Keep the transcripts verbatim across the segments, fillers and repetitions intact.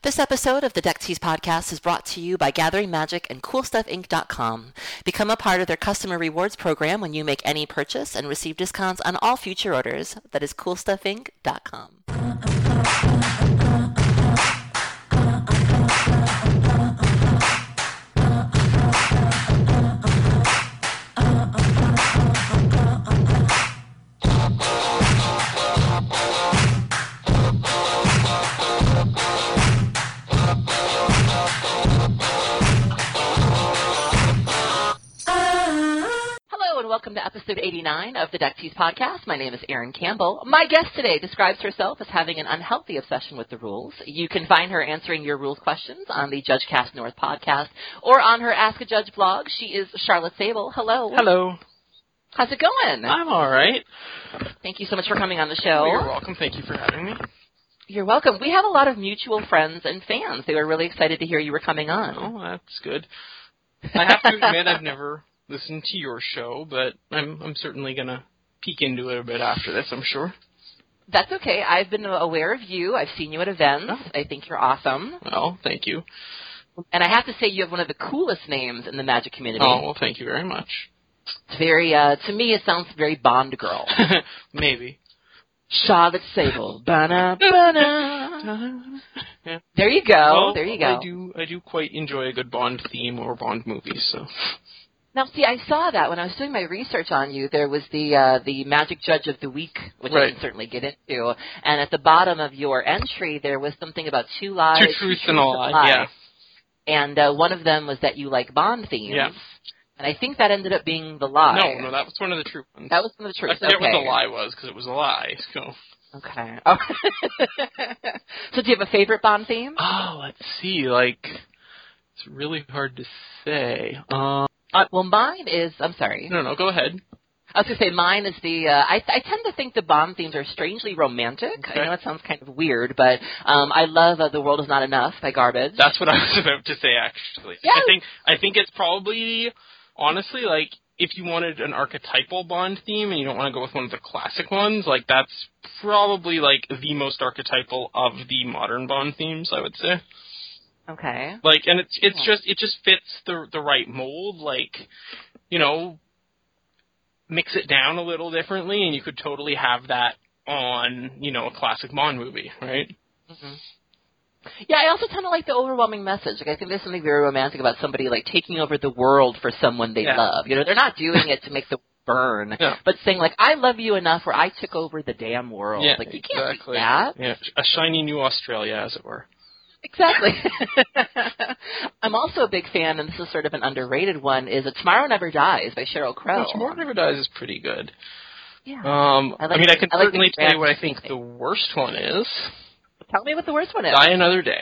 This episode of the Deck Tease Podcast is brought to you by Gathering Magic and Cool Stuff Inc dot com. Become a part of their customer rewards program when you make any purchase and receive discounts on all future orders. That is Cool Stuff Inc dot com. Welcome to episode eighty-nine of the Deck Tease Podcast. My name is Erin Campbell. My guest today describes herself as having an unhealthy obsession with the rules. You can find her answering your rules questions on the JudgeCast North podcast or on her Ask a Judge blog. She is Charlotte Sable. Hello. Hello. How's it going? I'm all right. Thank you so much for coming on the show. Oh, you're welcome. Thank you for having me. You're welcome. We have a lot of mutual friends and fans. They were really excited to hear you were coming on. Oh, that's good. I have to admit I've never listened to your show, but I'm I'm certainly going to peek into it a bit after this, I'm sure. That's okay. I've been aware of you. I've seen you at events. Oh. I think you're awesome. Well, thank you. And I have to say you have one of the coolest names in the Magic community. Oh, well, thank you very much. It's very, uh, to me, it sounds very Bond girl. Maybe. Charlotte Sable. Ba-na, ba-na. Yeah. There you go. Well, there you go. I do, I do quite enjoy a good Bond theme or Bond movie, so... Now, see, I saw that when I was doing my research on you. There was the uh, the Magic Judge of the Week, which right. I can certainly get into. And at the bottom of your entry, there was something about two lies. Two truths and a lie, yeah. And uh, one of them was that you like Bond themes. Yeah. And I think that ended up being the lie. No, no, that was one of the true ones. That was one of the truths. I forget okay. what the lie was, because it was a lie, so... Okay. Oh. So do you have a favorite Bond theme? Oh, let's see, like, it's really hard to say. Um... Uh, well, mine is, I'm sorry. No, no, go ahead. I was going to say mine is the, uh, I, I tend to think the Bond themes are strangely romantic. Okay. I know it sounds kind of weird, but um, I love uh, The World Is Not Enough by Garbage. That's what I was about to say, actually. Yeah. I think I think it's probably, honestly, like, if you wanted an archetypal Bond theme and you don't want to go with one of the classic ones, like, that's probably, like, the most archetypal of the modern Bond themes, I would say. Okay. Like, and it's it's just it just fits the the right mold. Like, you know, mix it down a little differently, and you could totally have that on, you know, a classic Bond movie, right? Mm-hmm. Yeah, I also kind of like the overwhelming message. Like, I think there's something very romantic about somebody like taking over the world for someone they yeah. love. You know, they're not doing it to make the burn, yeah. but saying like, "I love you enough where I took over the damn world." Yeah, like, you can't exactly. do that. Yeah, a shiny new Australia, as it were. Exactly. I'm also a big fan, and this is sort of an underrated one, is A Tomorrow Never Dies by Sheryl Crow. Oh, Tomorrow Never Dies is pretty good. Yeah. Um, I, like I mean, I can I like certainly tell you what I think thing. the worst one is. Tell me what the worst one is. Die Another Day.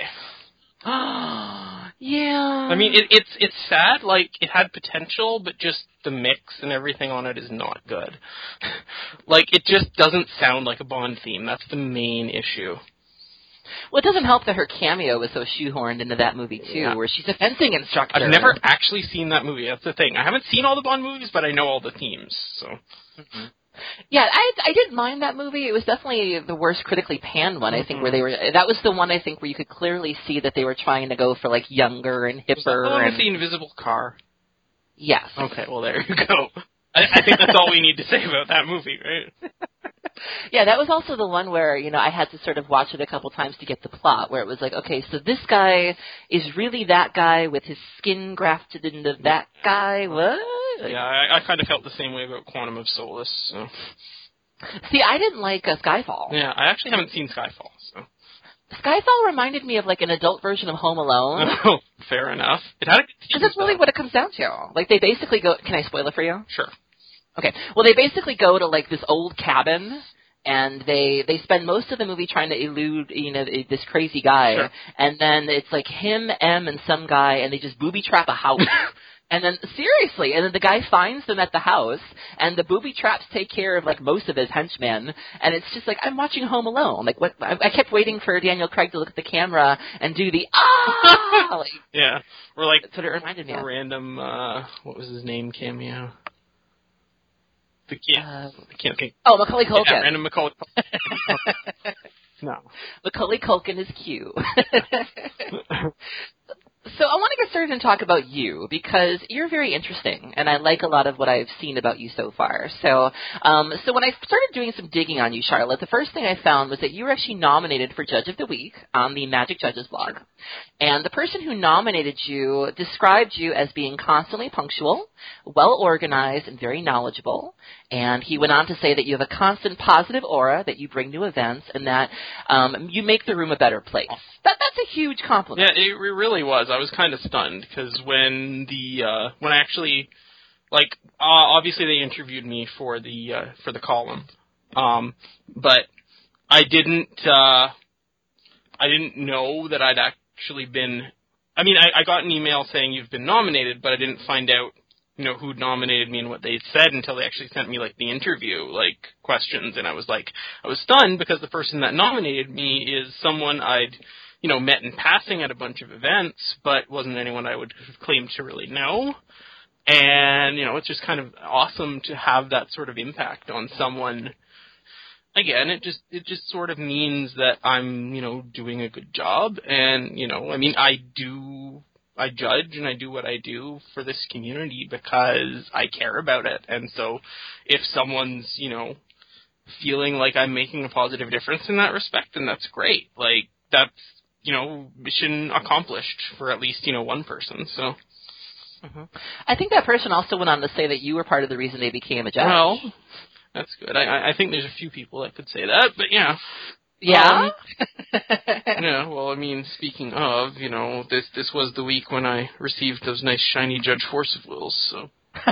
Yeah. I mean, it, it's it's sad. Like, it had potential, but just the mix and everything on it is not good. Like, it just doesn't sound like a Bond theme. That's the main issue. Well, it doesn't help that her cameo was so shoehorned into that movie, too, yeah. where she's a fencing instructor. I've never actually seen that movie. That's the thing. I haven't seen all the Bond movies, but I know all the themes, so... Mm-hmm. Yeah, I I didn't mind that movie. It was definitely the worst critically panned one, I think, mm-hmm. where they were... That was the one, I think, where you could clearly see that they were trying to go for, like, younger and hipper. Was that the one and... with the invisible car? Yes. Okay, well, there you go. I, I think that's all we need to say about that movie, right? Yeah, that was also the one where, you know, I had to sort of watch it a couple times to get the plot, where it was like, okay, so this guy is really that guy with his skin grafted into that guy. What? Yeah, I, I kind of felt the same way about Quantum of Solace. So. See, I didn't like uh, Skyfall. Yeah, I actually haven't seen Skyfall, so. Skyfall reminded me of, like, an adult version of Home Alone. Oh, fair enough. It had a Because that's really what it comes down to. Like, they basically go... Can I spoil it for you? Sure. Okay. Well, they basically go to, like, this old cabin, and they they spend most of the movie trying to elude, you know, this crazy guy. Sure. And then it's, like, him, M, and some guy, and they just booby-trap a house. And then, seriously, and then the guy finds them at the house, and the booby traps take care of, like, most of his henchmen, and it's just like, I'm watching Home Alone. Like, what? I, I kept waiting for Daniel Craig to look at the camera and do the, ah! Like, yeah. Or, like, that's what it reminded me a of. random, uh, what was his name, cameo? The kid. Uh, I can't think. Oh, Macaulay Culkin. Yeah, random Macaulay Culkin. No. Macaulay Culkin is Q. So I want to get started and talk about you because you're very interesting, and I like a lot of what I've seen about you so far. So, um, so when I started doing some digging on you, Charlotte, the first thing I found was that you were actually nominated for Judge of the Week on the Magic Judges blog. And the person who nominated you described you as being constantly punctual, well-organized, and very knowledgeable. And he went on to say that you have a constant positive aura, that you bring new events, and that um, you make the room a better place. That, that's a huge compliment. Yeah, it really was. I was kind of stunned because when the uh, when I actually, like, uh, obviously they interviewed me for the uh, for the column, um, but I didn't uh, I didn't know that I'd actually been. I mean, I, I got an email saying you've been nominated, but I didn't find out, you know, who nominated me and what they said until they actually sent me, like, the interview, like, questions. And I was, like, I was stunned because the person that nominated me is someone I'd, you know, met in passing at a bunch of events, but wasn't anyone I would claim to really know. And, you know, it's just kind of awesome to have that sort of impact on someone. Again, it just it just sort of means that I'm, you know, doing a good job. And, you know, I mean, I do... I judge and I do what I do for this community because I care about it. And so if someone's, you know, feeling like I'm making a positive difference in that respect, then that's great. Like, that's, you know, mission accomplished for at least, you know, one person. So. Mm-hmm. I think that person also went on to say that you were part of the reason they became a judge. Well, that's good. I, I think there's a few people that could say that, but yeah. Yeah? Um, yeah, well, I mean, speaking of, you know, this this was the week when I received those nice shiny Judge Forcefulls, so.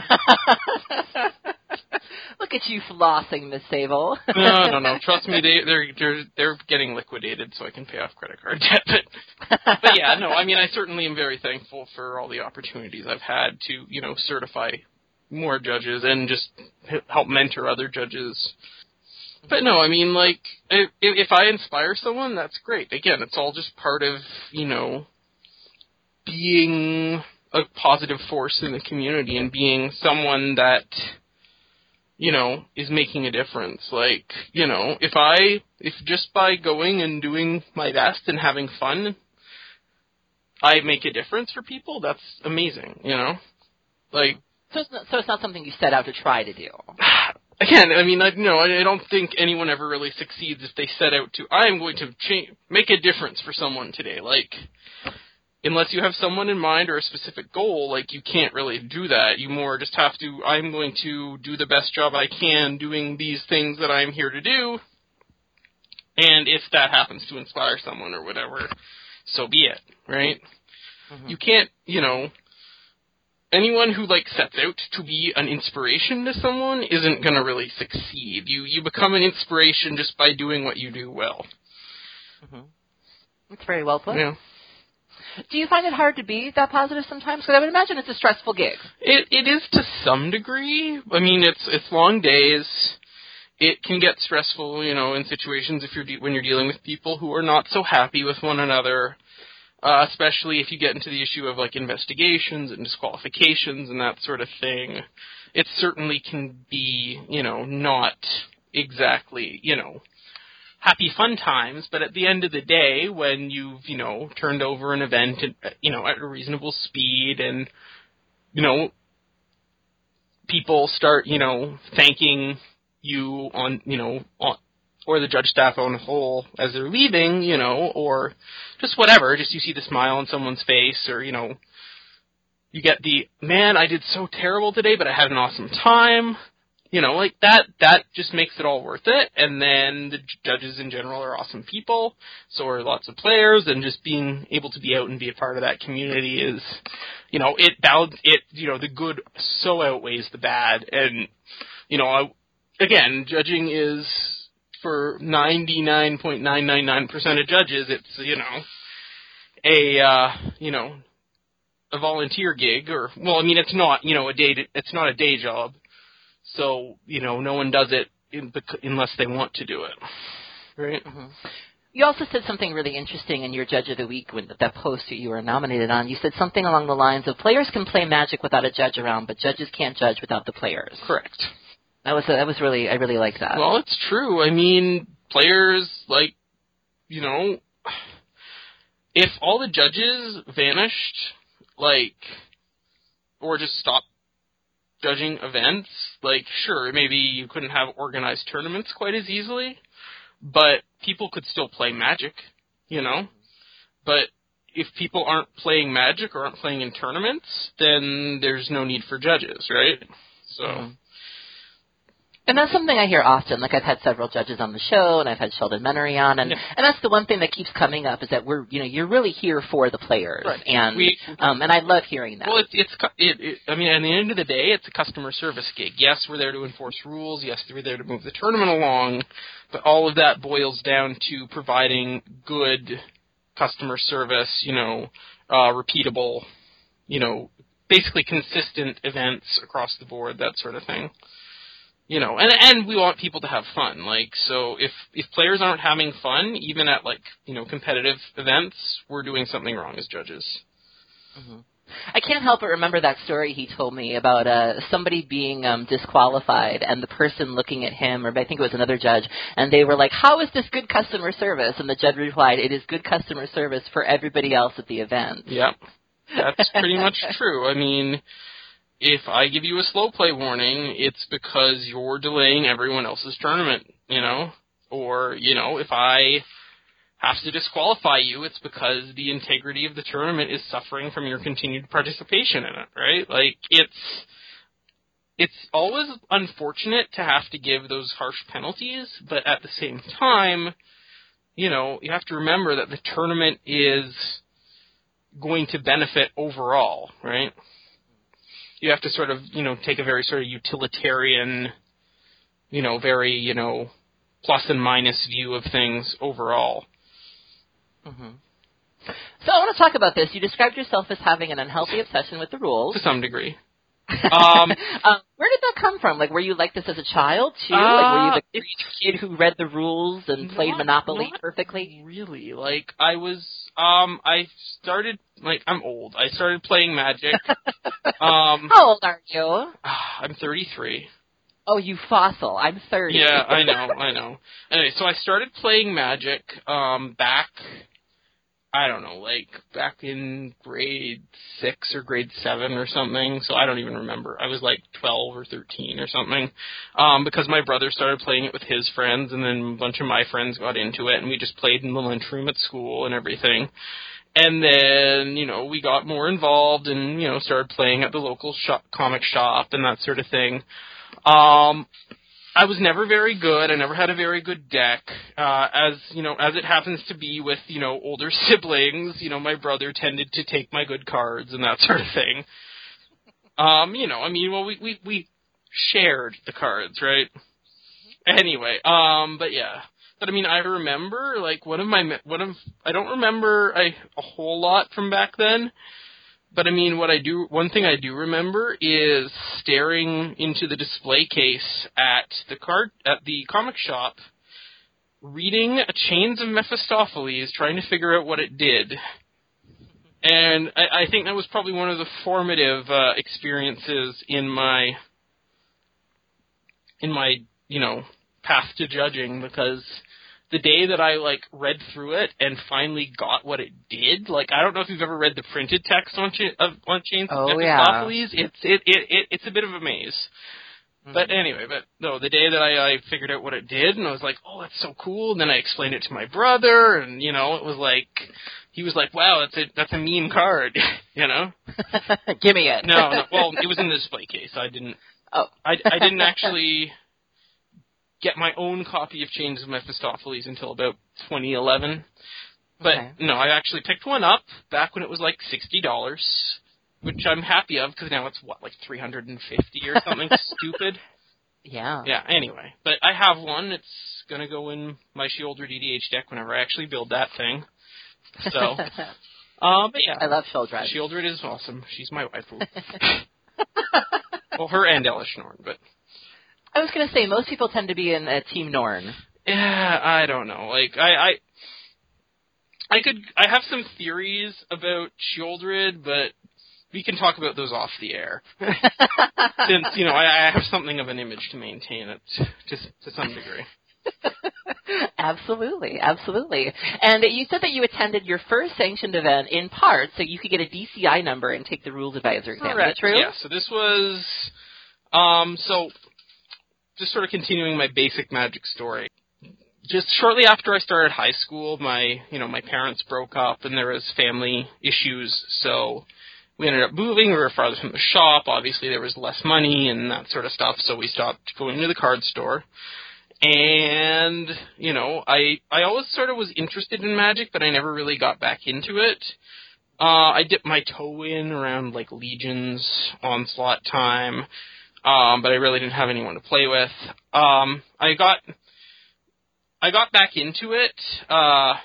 Look at you flossing, Miss Sable. no, no, no. Trust me, they, they're, they're, they're getting liquidated so I can pay off credit card debt. But, but yeah, no, I mean, I certainly am very thankful for all the opportunities I've had to, you know, certify more judges and just help mentor other judges. But no, I mean, like, if, if I inspire someone, that's great. Again, it's all just part of, you know, being a positive force in the community and being someone that, you know, is making a difference. Like, you know, if I, if just by going and doing my best and having fun, I make a difference for people, that's amazing, you know? Like. So it's not, so it's not something you set out to try to do. Again, I mean, I, no, I don't think anyone ever really succeeds if they set out to, I am going to cha- make a difference for someone today. Like, unless you have someone in mind or a specific goal, like, you can't really do that. You more just have to, I'm going to do the best job I can doing these things that I'm here to do. And if that happens to inspire someone or whatever, so be it, right? Mm-hmm. You can't, you know... Anyone who, like, sets out to be an inspiration to someone isn't going to really succeed. You you become an inspiration just by doing what you do well. Mm-hmm. That's very well put. Yeah. Do you find it hard to be that positive sometimes? Because I would imagine it's a stressful gig. It It is to some degree. I mean, it's it's long days. It can get stressful, you know, in situations if you're de- when you're dealing with people who are not so happy with one another. Uh, especially if you get into the issue of, like, investigations and disqualifications and that sort of thing. It certainly can be, you know, not exactly, you know, happy fun times, but at the end of the day, when you've, you know, turned over an event, at, you know, at a reasonable speed and, you know, people start, you know, thanking you on, you know, on, or the judge staff on a whole as they're leaving, you know, or just whatever, just you see the smile on someone's face, or, you know, you get the, man, I did so terrible today, but I had an awesome time, you know, like that, that just makes it all worth it, and then the judges in general are awesome people, so are lots of players, and just being able to be out and be a part of that community is, you know, it, it, you know, the good so outweighs the bad, and, you know, I, again, judging is... For ninety-nine point nine nine nine percent of judges, it's, you know, a, uh, you know, a volunteer gig, or, well, I mean, it's not, you know, a day, it's not a day job, so, you know, no one does it in, unless they want to do it, right? Mm-hmm. You also said something really interesting in your Judge of the Week, when that post that you were nominated on. You said something along the lines of, players can play Magic without a judge around, but judges can't judge without the players. Correct. That was that was really I really like that. Well, it's true. I mean, players, like, you know, if all the judges vanished, like, or just stopped judging events, like, sure, maybe you couldn't have organized tournaments quite as easily, but people could still play Magic, you know? But if people aren't playing Magic or aren't playing in tournaments, then there's no need for judges, right? So... Mm-hmm. And that's something I hear often. Like, I've had several judges on the show, and I've had Sheldon Menery on, and, yeah. and that's the one thing that keeps coming up is that we're, you know, you're really here for the players, right. and we, um, and I love hearing that. Well, it's, it's it, it, I mean, at the end of the day, it's a customer service gig. Yes, we're there to enforce rules. Yes, we're there to move the tournament along, but all of that boils down to providing good customer service. You know, uh, repeatable, you know, basically consistent events across the board, that sort of thing. You know, and and we want people to have fun. Like, so if if players aren't having fun, even at, like, you know, competitive events, we're doing something wrong as judges. Mm-hmm. I can't help but remember that story he told me about uh, somebody being um, disqualified and the person looking at him, or I think it was another judge, and they were like, how is this good customer service? And the judge replied, it is good customer service for everybody else at the event. Yep, that's pretty much true. I mean... If I give you a slow play warning, it's because you're delaying everyone else's tournament, you know? Or, you know, if I have to disqualify you, it's because the integrity of the tournament is suffering from your continued participation in it, right? Like, it's it's always unfortunate to have to give those harsh penalties, but at the same time, you know, you have to remember that the tournament is going to benefit overall, right? You have to sort of, you know, take a very sort of utilitarian, you know, very, you know, plus and minus view of things overall. Mm-hmm. So I want to talk about this. You described yourself as having an unhealthy obsession with the rules. To some degree. Um, um, where did that come from? Like, were you like this as a child, too? Uh, like, were you the kid who read the rules and played not, Monopoly not perfectly? Really. Like, I was, um, I started, like, I'm old. I started playing Magic. um, How old are you? I'm thirty-three. Oh, you fossil. I'm thirty. Yeah, I know, I know. Anyway, so I started playing Magic, um, back... I don't know, like, back in grade six or grade seven or something, so I don't even remember. I was, like, twelve or thirteen or something, um, because my brother started playing it with his friends, and then a bunch of my friends got into it, and we just played in the lunchroom at school and everything. And then, you know, we got more involved and, you know, started playing at the local shop, comic shop and that sort of thing. Um... I was never very good. I never had a very good deck. Uh, as, you know, as it happens to be with, you know, older siblings, you know, my brother tended to take my good cards and that sort of thing. Um, you know, I mean, well, we, we, we shared the cards, right? Anyway, um, but yeah. But I mean, I remember, like, one of my, one of, I don't remember I, a whole lot from back then. But I mean, what I do, one thing I do remember is staring into the display case at the card at the comic shop, reading a Chains of Mephistopheles, trying to figure out what it did. And I, I think that was probably one of the formative uh, experiences in my, in my, you know, path to judging, because the day that I, like, read through it and finally got what it did, like, I don't know if you've ever read the printed text on, Ch- of, on Chains of oh, Mephistopheles. Yeah. It's, it, it, it, it's a bit of a maze. Mm-hmm. But anyway, but no, the day that I, I figured out what it did, and I was like, oh, that's so cool, and then I explained it to my brother, and, you know, it was like, he was like, wow, that's a, that's a mean card, you know? Give me it. no, no, well, it was in the display case. I didn't, oh. I, I didn't actually get my own copy of Chains of Mephistopheles until about twenty eleven. But, okay. no, I actually picked one up back when it was like sixty dollars, which I'm happy of, because now it's, what, like three hundred fifty dollars or something stupid? Yeah. Yeah, anyway. But I have one. It's going to go in my Sheoldred E D H deck whenever I actually build that thing. So, uh, but yeah. I love Sheoldred. Sheoldred is awesome. She's my waifu. Well, her and Elishnorn, but... I was going to say, most people tend to be in uh, Team Norn. Yeah, I don't know. Like, I, I, I could, I have some theories about Sheoldred, but we can talk about those off the air. Since, you know, I, I have something of an image to maintain it to, to some degree. Absolutely, absolutely. And you said that you attended your first sanctioned event in part so you could get a D C I number and take the rules advisor exam. Correct. Is that true? Yeah, so this was, um, so just sort of continuing my basic Magic story. Just shortly after I started high school, my, you know, my parents broke up and there was family issues, so we ended up moving. We were farther from the shop. Obviously, there was less money and that sort of stuff, so we stopped going to the card store. And, you know, I I always sort of was interested in Magic, but I never really got back into it. Uh, I dipped my toe in around, like, Legion's Onslaught time, um, but I really didn't have anyone to play with. Um, I got... I got back into it, uh,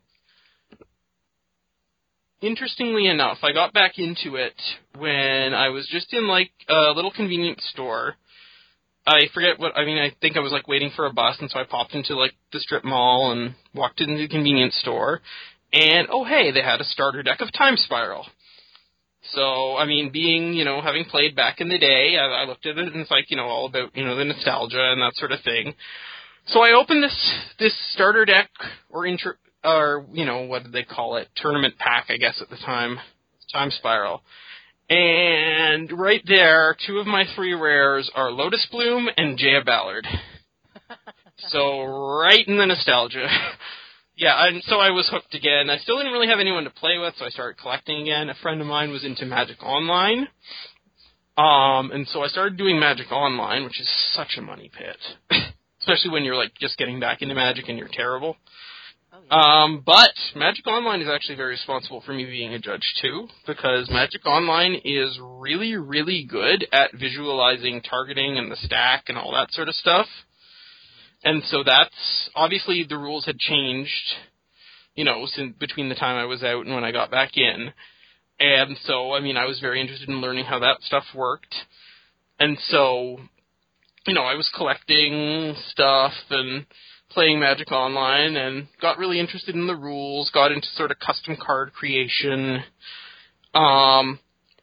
interestingly enough, I got back into it when I was just in, like, a little convenience store. I forget what, I mean, I think I was, like, waiting for a bus, and so I popped into, like, the strip mall and walked into the convenience store, and, oh, hey, they had a starter deck of Time Spiral. So, I mean, being, you know, having played back in the day, I, I looked at it, and it's, like, you know, all about, you know, the nostalgia and that sort of thing. So I opened this this starter deck, or intro, or you know, what did they call it? Tournament pack, I guess at the time, Time Spiral. And right there, two of my three rares are Lotus Bloom and Jaya Ballard. So right in the nostalgia. Yeah, and so I was hooked again. I still didn't really have anyone to play with, so I started collecting again. A friend of mine was into Magic Online. Um, and so I started doing Magic Online, which is such a money pit. Especially when you're, like, just getting back into Magic and you're terrible. Oh, yeah. Um, but Magic Online is actually very responsible for me being a judge, too, because Magic Online is really, really good at visualizing targeting and the stack and all that sort of stuff. And so that's, obviously the rules had changed, you know, since between the time I was out and when I got back in. And so, I mean, I was very interested in learning how that stuff worked. And so, you know, I was collecting stuff and playing Magic Online and got really interested in the rules, got into sort of custom card creation. Um,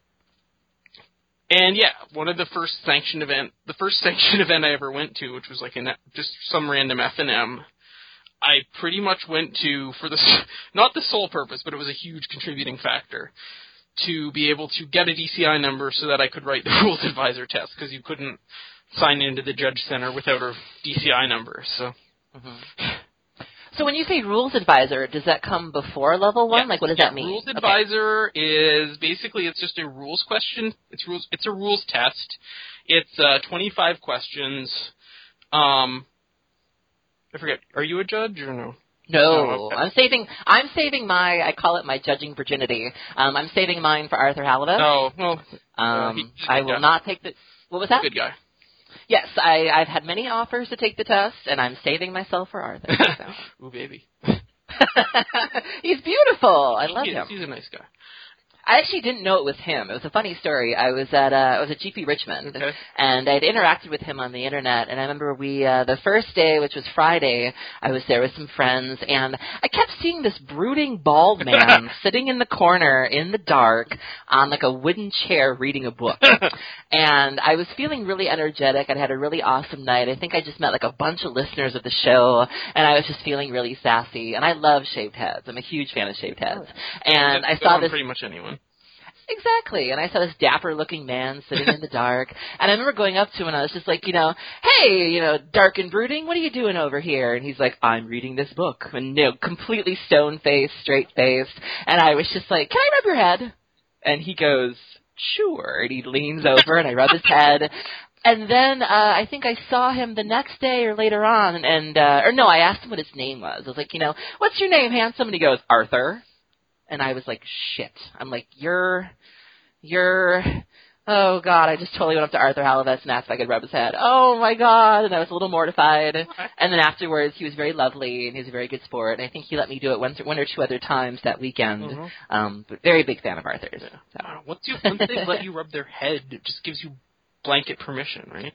and yeah, one of the first sanctioned event, the first sanctioned event I ever went to, which was like an, just some random F and M, I pretty much went to for the, not the sole purpose, but it was a huge contributing factor to be able to get a D C I number so that I could write the rules advisor test, because you couldn't sign into the Judge Center without a D C I number. So, mm-hmm. So when you say rules advisor, does that come before level one? Yeah. Like, what does yeah, that mean? Rules advisor okay. is basically it's just a rules question. It's rules. It's a rules test. It's uh, twenty-five questions. Um, I forget. Are you a judge or no? No, oh, okay. I'm saving. I'm saving my. I call it my judging virginity. Um, I'm saving mine for Arthur Halaveth. Oh well. Um, uh, he, I will guy. not take the. What was that? Good guy. Yes, I, I've had many offers to take the test, and I'm saving myself for Arthur. So. Ooh, baby. He's beautiful. I love he is, him. He's a nice guy. I actually didn't know it was him. It was a funny story. I was at uh, I was at G P Richmond, okay. and I'd interacted with him on the internet. And I remember we uh, the first day, which was Friday, I was there with some friends, and I kept seeing this brooding bald man sitting in the corner in the dark on like a wooden chair reading a book. And I was feeling really energetic. I'd had a really awesome night. I think I just met like a bunch of listeners of the show, and I was just feeling really sassy. And I love shaved heads. I'm a huge fan of shaved heads. And That's I saw this pretty much anyone. Exactly. And I saw this dapper-looking man sitting in the dark. And I remember going up to him, and I was just like, you know, hey, you know, dark and brooding, what are you doing over here? And he's like, I'm reading this book. And, you know, completely stone-faced, straight-faced. And I was just like, can I rub your head? And he goes, sure. And he leans over, and I rub his head. And then uh, I think I saw him the next day or later on. and uh, Or no, I asked him what his name was. I was like, you know, what's your name, handsome? And he goes, Arthur. And I was like, shit. I'm like, you're, you're, oh, God, I just totally went up to Arthur Halaveth and asked if I could rub his head. Oh, my God. And I was a little mortified. Okay. And then afterwards, he was very lovely, and he was a very good sport. And I think he let me do it one, one or two other times that weekend. Mm-hmm. Um, but very big fan of Arthur's. Yeah. So. Wow. Once, you, once they let you rub their head, it just gives you blanket permission, right?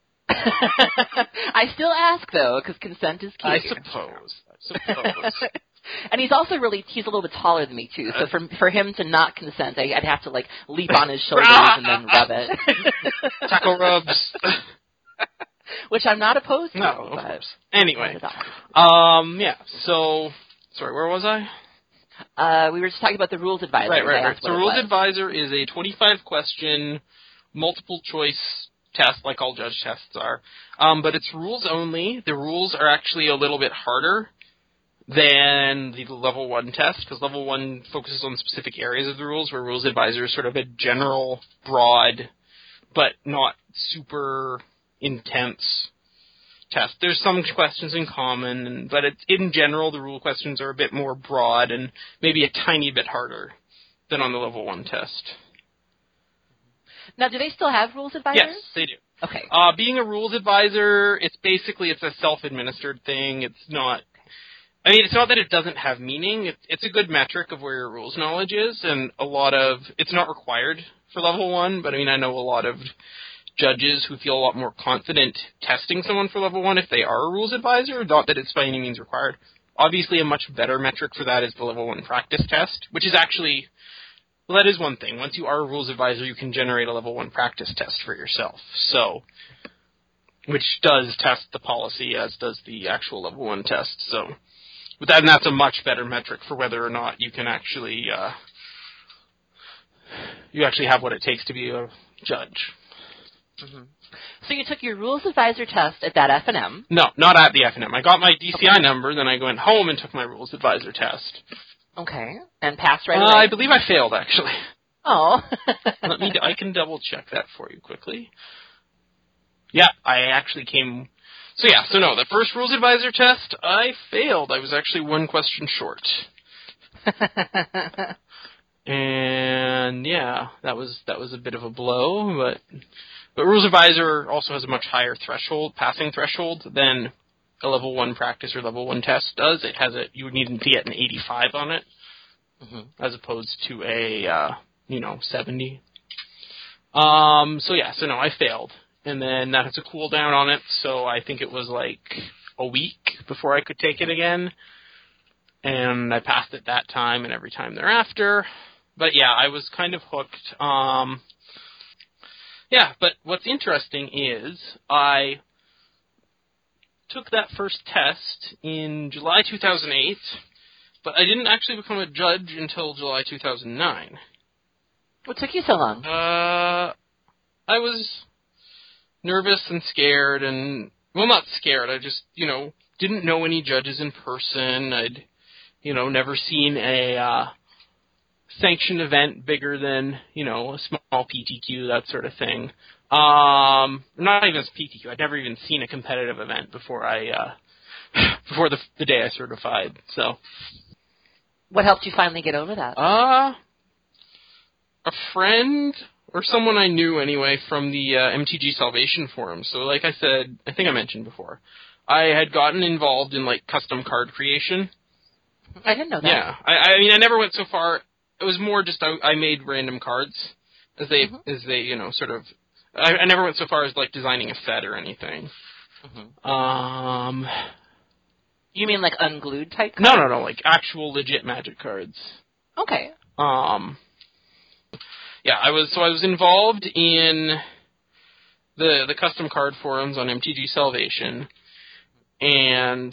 I still ask, though, because consent is key. I suppose. I suppose. And he's also really, he's a little bit taller than me, too. So for for him to not consent, I, I'd have to, like, leap on his shoulders and then rub it. Tackle rubs. which I'm not opposed to. No, of but course. Anyway, not at all. um, yeah. So, sorry, where was I? Uh, we were just talking about the rules advisor. Right, right, I right. asked So, what it rules was. advisor is a twenty-five question multiple choice test, like all judge tests are. Um, but it's rules only. The rules are actually a little bit harder than the level one test, because level one focuses on specific areas of the rules, where rules advisor is sort of a general, broad, but not super intense test. There's some questions in common, but it's, in general, the rule questions are a bit more broad and maybe a tiny bit harder than on the level one test. Now, do they still have rules advisors? Yes, they do. Okay. Uh, being a rules advisor, it's basically, it's a self-administered thing. It's not, I mean, it's not that it doesn't have meaning. It's, it's a good metric of where your rules knowledge is, and a lot of, it's not required for level one, but I mean, I know a lot of judges who feel a lot more confident testing someone for level one if they are a rules advisor, not that it's by any means required. Obviously, a much better metric for that is the level one practice test, which is actually, well, that is one thing. Once you are a rules advisor, you can generate a level one practice test for yourself. So, which does test the policy, as does the actual level one test. So, but that, and that's a much better metric for whether or not you can actually, uh, you actually have what it takes to be a judge. Mm-hmm. So you took your rules advisor test at that F and M? No, not at the F and M. I got my D C I Okay. number, then I went home and took my rules advisor test. Okay. And passed right Uh, away? I believe I failed, actually. Oh. Let me. I can double check that for you quickly. Yeah, I actually came. So yeah, so no, the first rules advisor test, I failed. I was actually one question short. And yeah, that was that was a bit of a blow, but but rules advisor also has a much higher threshold, passing threshold than a level one practice or level one test does. It has a you would need to get an eighty-five on it, mm-hmm. as opposed to a uh, you know seventy. Um. So yeah. So no, I failed, and then that has a cooldown on it. So I think it was like a week before I could take it again, and I passed it that time and every time thereafter. But yeah, I was kind of hooked. Um. Yeah, but what's interesting is I took that first test in July two thousand eight, but I didn't actually become a judge until July two thousand nine. What took you so long? Uh, I was nervous and scared and, well, not scared, I just, you know, didn't know any judges in person. I'd, you know, never seen a uh, sanctioned event bigger than, you know, a small P T Q, that sort of thing. Um, not even a P T Q. I'd never even seen a competitive event before I, uh, before the the day I certified. So, what helped you finally get over that? Uh, a friend or someone I knew anyway from the uh, M T G Salvation forum. So, like I said, I think I mentioned before, I had gotten involved in like custom card creation. I didn't know that. Yeah, I, I mean, I never went so far. It was more just I, I made random cards as they mm-hmm. as they you know sort of. I, I never went so far as like designing a set or anything. Mm-hmm. Um, you mean like unglued type cards? No, no, no, like actual legit Magic cards. Okay. Um, yeah, I was so I was involved in the the custom card forums on M T G Salvation, and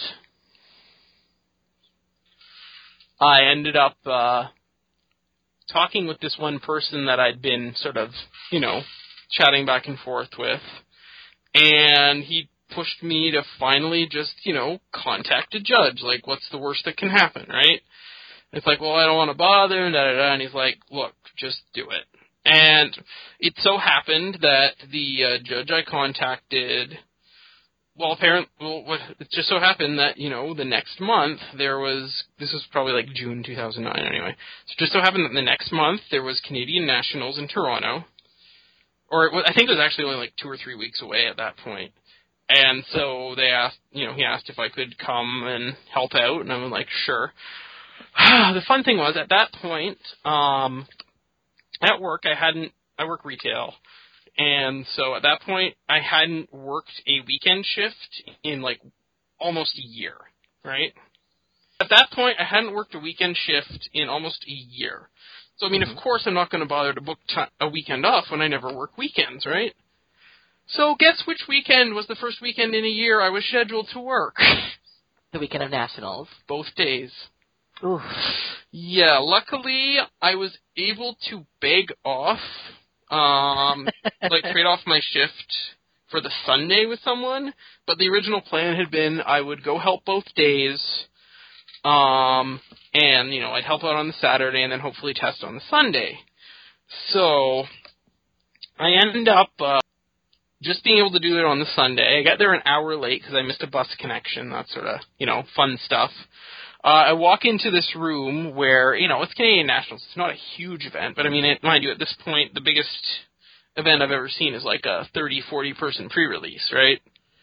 I ended up uh, talking with this one person that I'd been sort of, you know, chatting back and forth with, and he pushed me to finally just, you know, contact a judge. Like, what's the worst that can happen, right? It's like, well, I don't want to bother, and da-da-da, and he's like, look, just do it. And it so happened that the uh, judge I contacted, well, apparently, well, it just so happened that, you know, the next month there was, this was probably like June two thousand nine anyway, so it just so happened that the next month there was Canadian Nationals in Toronto, or it was, I think it was actually only like two or three weeks away at that point. And so they asked, you know, he asked if I could come and help out, and I was like, sure. The fun thing was, at that point, um, at work, I hadn't, I work retail, and so at that point, I hadn't worked a weekend shift in like almost a year, right? At that point, I hadn't worked a weekend shift in almost a year. So, I mean, mm-hmm. of course, I'm not going to bother to book t- a weekend off when I never work weekends, right? So guess which weekend was the first weekend in a year I was scheduled to work? The weekend of nationals. Both days. Oof. Yeah, luckily I was able to beg off, um, like trade off my shift for the Sunday with someone, but the original plan had been I would go help both days, um, and, you know, I'd help out on the Saturday and then hopefully test on the Sunday. So, I ended up, uh, just being able to do it on the Sunday. I got there an hour late because I missed a bus connection, that sort of, you know, fun stuff. Uh, I walk into this room where, you know, it's Canadian Nationals. It's not a huge event, but I mean, it, mind you, at this point, the biggest event I've ever seen is like a thirty, forty person pre-release, right?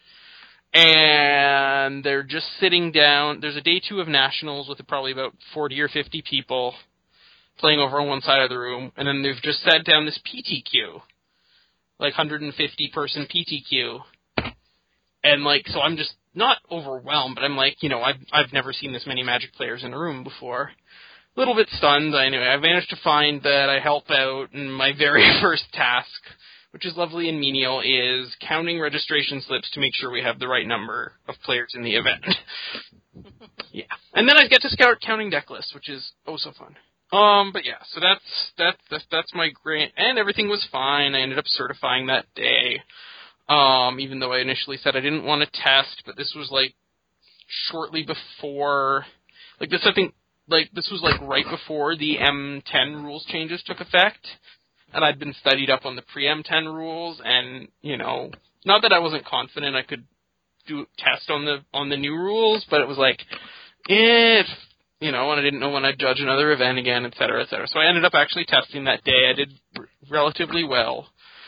And they're just sitting down. There's a day two of Nationals with probably about forty or fifty people playing over on one side of the room, and then they've just sat down this P T Q, like one hundred fifty person P T Q. And, like, so I'm just not overwhelmed, but I'm like, you know, I've, I've never seen this many Magic players in a room before. A little bit stunned. Anyway, I managed to find that I help out, and my very first task, which is lovely and menial, is counting registration slips to make sure we have the right number of players in the event. Yeah. And then I get to scout counting deck lists, which is oh so fun. Um, but yeah, so that's, that's, that's, that's my grant, and everything was fine. I ended up certifying that day. Um, even though I initially said I didn't want to test, but this was, like, shortly before, like, this, I think, like, this was, like, right before the M ten rules changes took effect, and I'd been studied up on the pre-M ten rules, and, you know, not that I wasn't confident I could do test on the, on the new rules, but it was like, eh, you know, and I didn't know when I'd judge another event again, et cetera, et cetera. So I ended up actually testing that day. I did r- relatively well.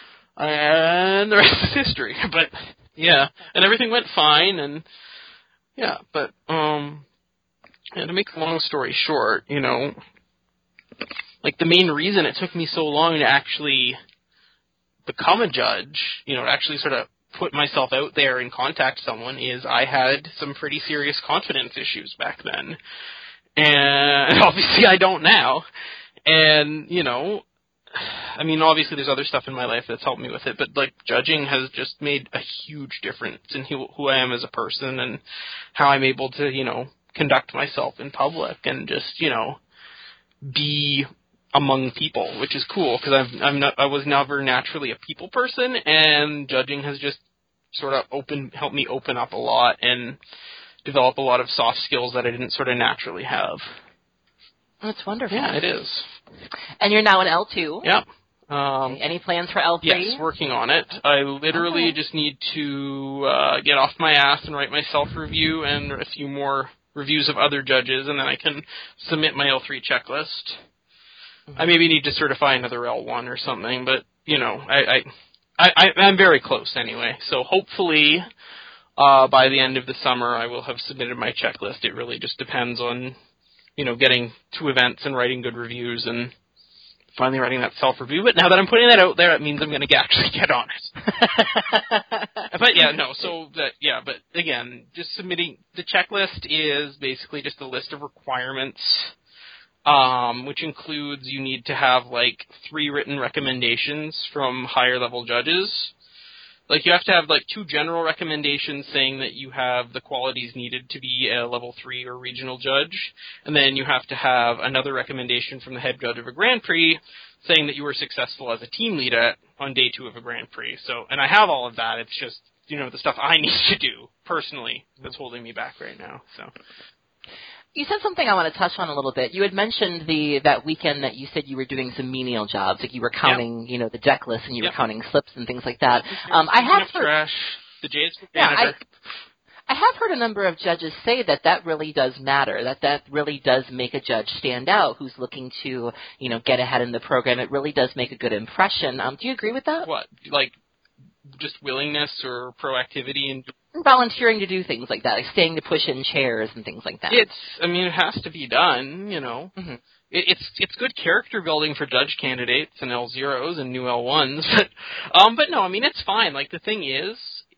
And the rest is history. But, yeah, and everything went fine, and, yeah, but, um, yeah, to make a long story short, you know, like, the main reason it took me so long to actually become a judge, you know, to actually sort of put myself out there and contact someone is I had some pretty serious confidence issues back then. And obviously I don't now. And, you know, I mean, obviously there's other stuff in my life that's helped me with it, but, like, judging has just made a huge difference in who, who I am as a person and how I'm able to, you know, conduct myself in public and just, you know, be among people, which is cool, because I'm, I'm not, I was never naturally a people person, and judging has just sort of opened, helped me open up a lot and develop a lot of soft skills that I didn't sort of naturally have. That's wonderful. Yeah, it is. And you're now in L two? Yep. Um, Any plans for L three? Yes, working on it. I literally okay. just need to uh, get off my ass and write my self-review and a few more reviews of other judges, and then I can submit my L three checklist. Mm-hmm. I maybe need to certify another L one or something, but, you know, I, I, I, I'm very close anyway. So hopefully uh, by the end of the summer I will have submitted my checklist. It really just depends on, you know, getting to events and writing good reviews and finally writing that self-review. But now that I'm putting that out there, it means I'm going to actually get on it. But yeah, no, so that, yeah, but again, just submitting, the checklist is basically just a list of requirements, um, which includes you need to have like three written recommendations from higher level judges. Like, you have to have, like, two general recommendations saying that you have the qualities needed to be a level three or regional judge, and then you have to have another recommendation from the head judge of a Grand Prix saying that you were successful as a team lead at, on day two of a Grand Prix. So, and I have all of that. It's just, you know, the stuff I need to do, personally, that's holding me back right now, so... You said something I want to touch on a little bit. You had mentioned the that weekend that you said you were doing some menial jobs, like you were counting, yep. you know, the deck list and you yep. were counting slips and things like that. Um, I have heard, trash, the Jays yeah, I, I have heard a number of judges say that that really does matter, that that really does make a judge stand out who's looking to, you know, get ahead in the program. It really does make a good impression. Um, do you agree with that? What, like just willingness or proactivity and volunteering to do things like that, like staying to push in chairs and things like that. It's, I mean, it has to be done, you know. Mm-hmm. It, it's it's good character building for judge candidates and L zeros and new L ones, but um, but no, I mean, it's fine. Like, the thing is,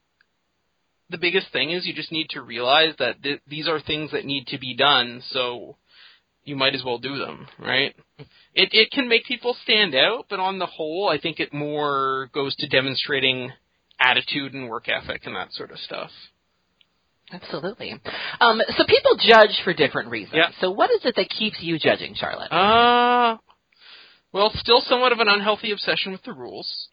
the biggest thing is you just need to realize that th- these are things that need to be done, so you might as well do them, right? It it can make people stand out, but on the whole, I think it more goes to demonstrating attitude and work ethic and that sort of stuff. Absolutely. Um, so people judge for different reasons. Yeah. So what is it that keeps you judging, Charlotte? Uh, well, still somewhat of an unhealthy obsession with the rules.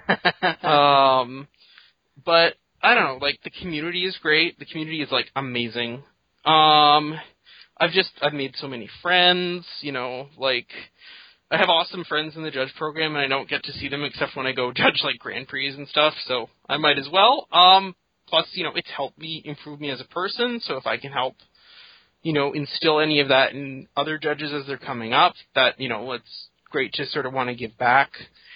um, but I don't know, like, the community is great. The community is, like, amazing. Um, I've just, I've made so many friends, you know, like, I have awesome friends in the judge program, and I don't get to see them except when I go judge, like, Grand Prix and stuff, so I might as well. Um, plus, you know, it's helped me improve me as a person, so if I can help, you know, instill any of that in other judges as they're coming up, that, you know, it's great to sort of want to give back.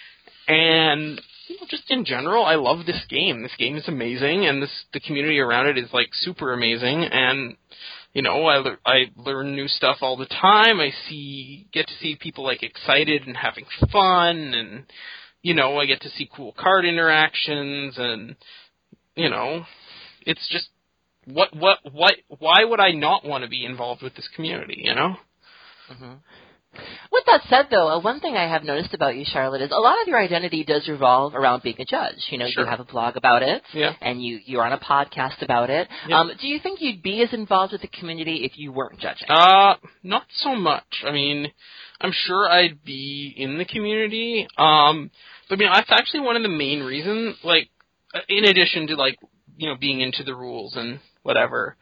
And, you know, just in general, I love this game. This game is amazing, and this the community around it is, like, super amazing, and, you know, I, le- I learn new stuff all the time. I see, get to see people, like, excited and having fun, and, you know, I get to see cool card interactions, and, you know, it's just, what, what, what, why would I not want to be involved with this community, you know? Mm-hmm. With that said, though, uh, one thing I have noticed about you, Charlotte, is a lot of your identity does revolve around being a judge. You know, Sure. you have a blog about it, Yeah. and you, you're on a podcast about it. Yeah. Um, do you think you'd be as involved with the community if you weren't judging? Uh, not so much. I mean, I'm sure I'd be in the community. Um, but, I mean, that's actually one of the main reasons, like, in addition to, like, you know, being into the rules and whatever,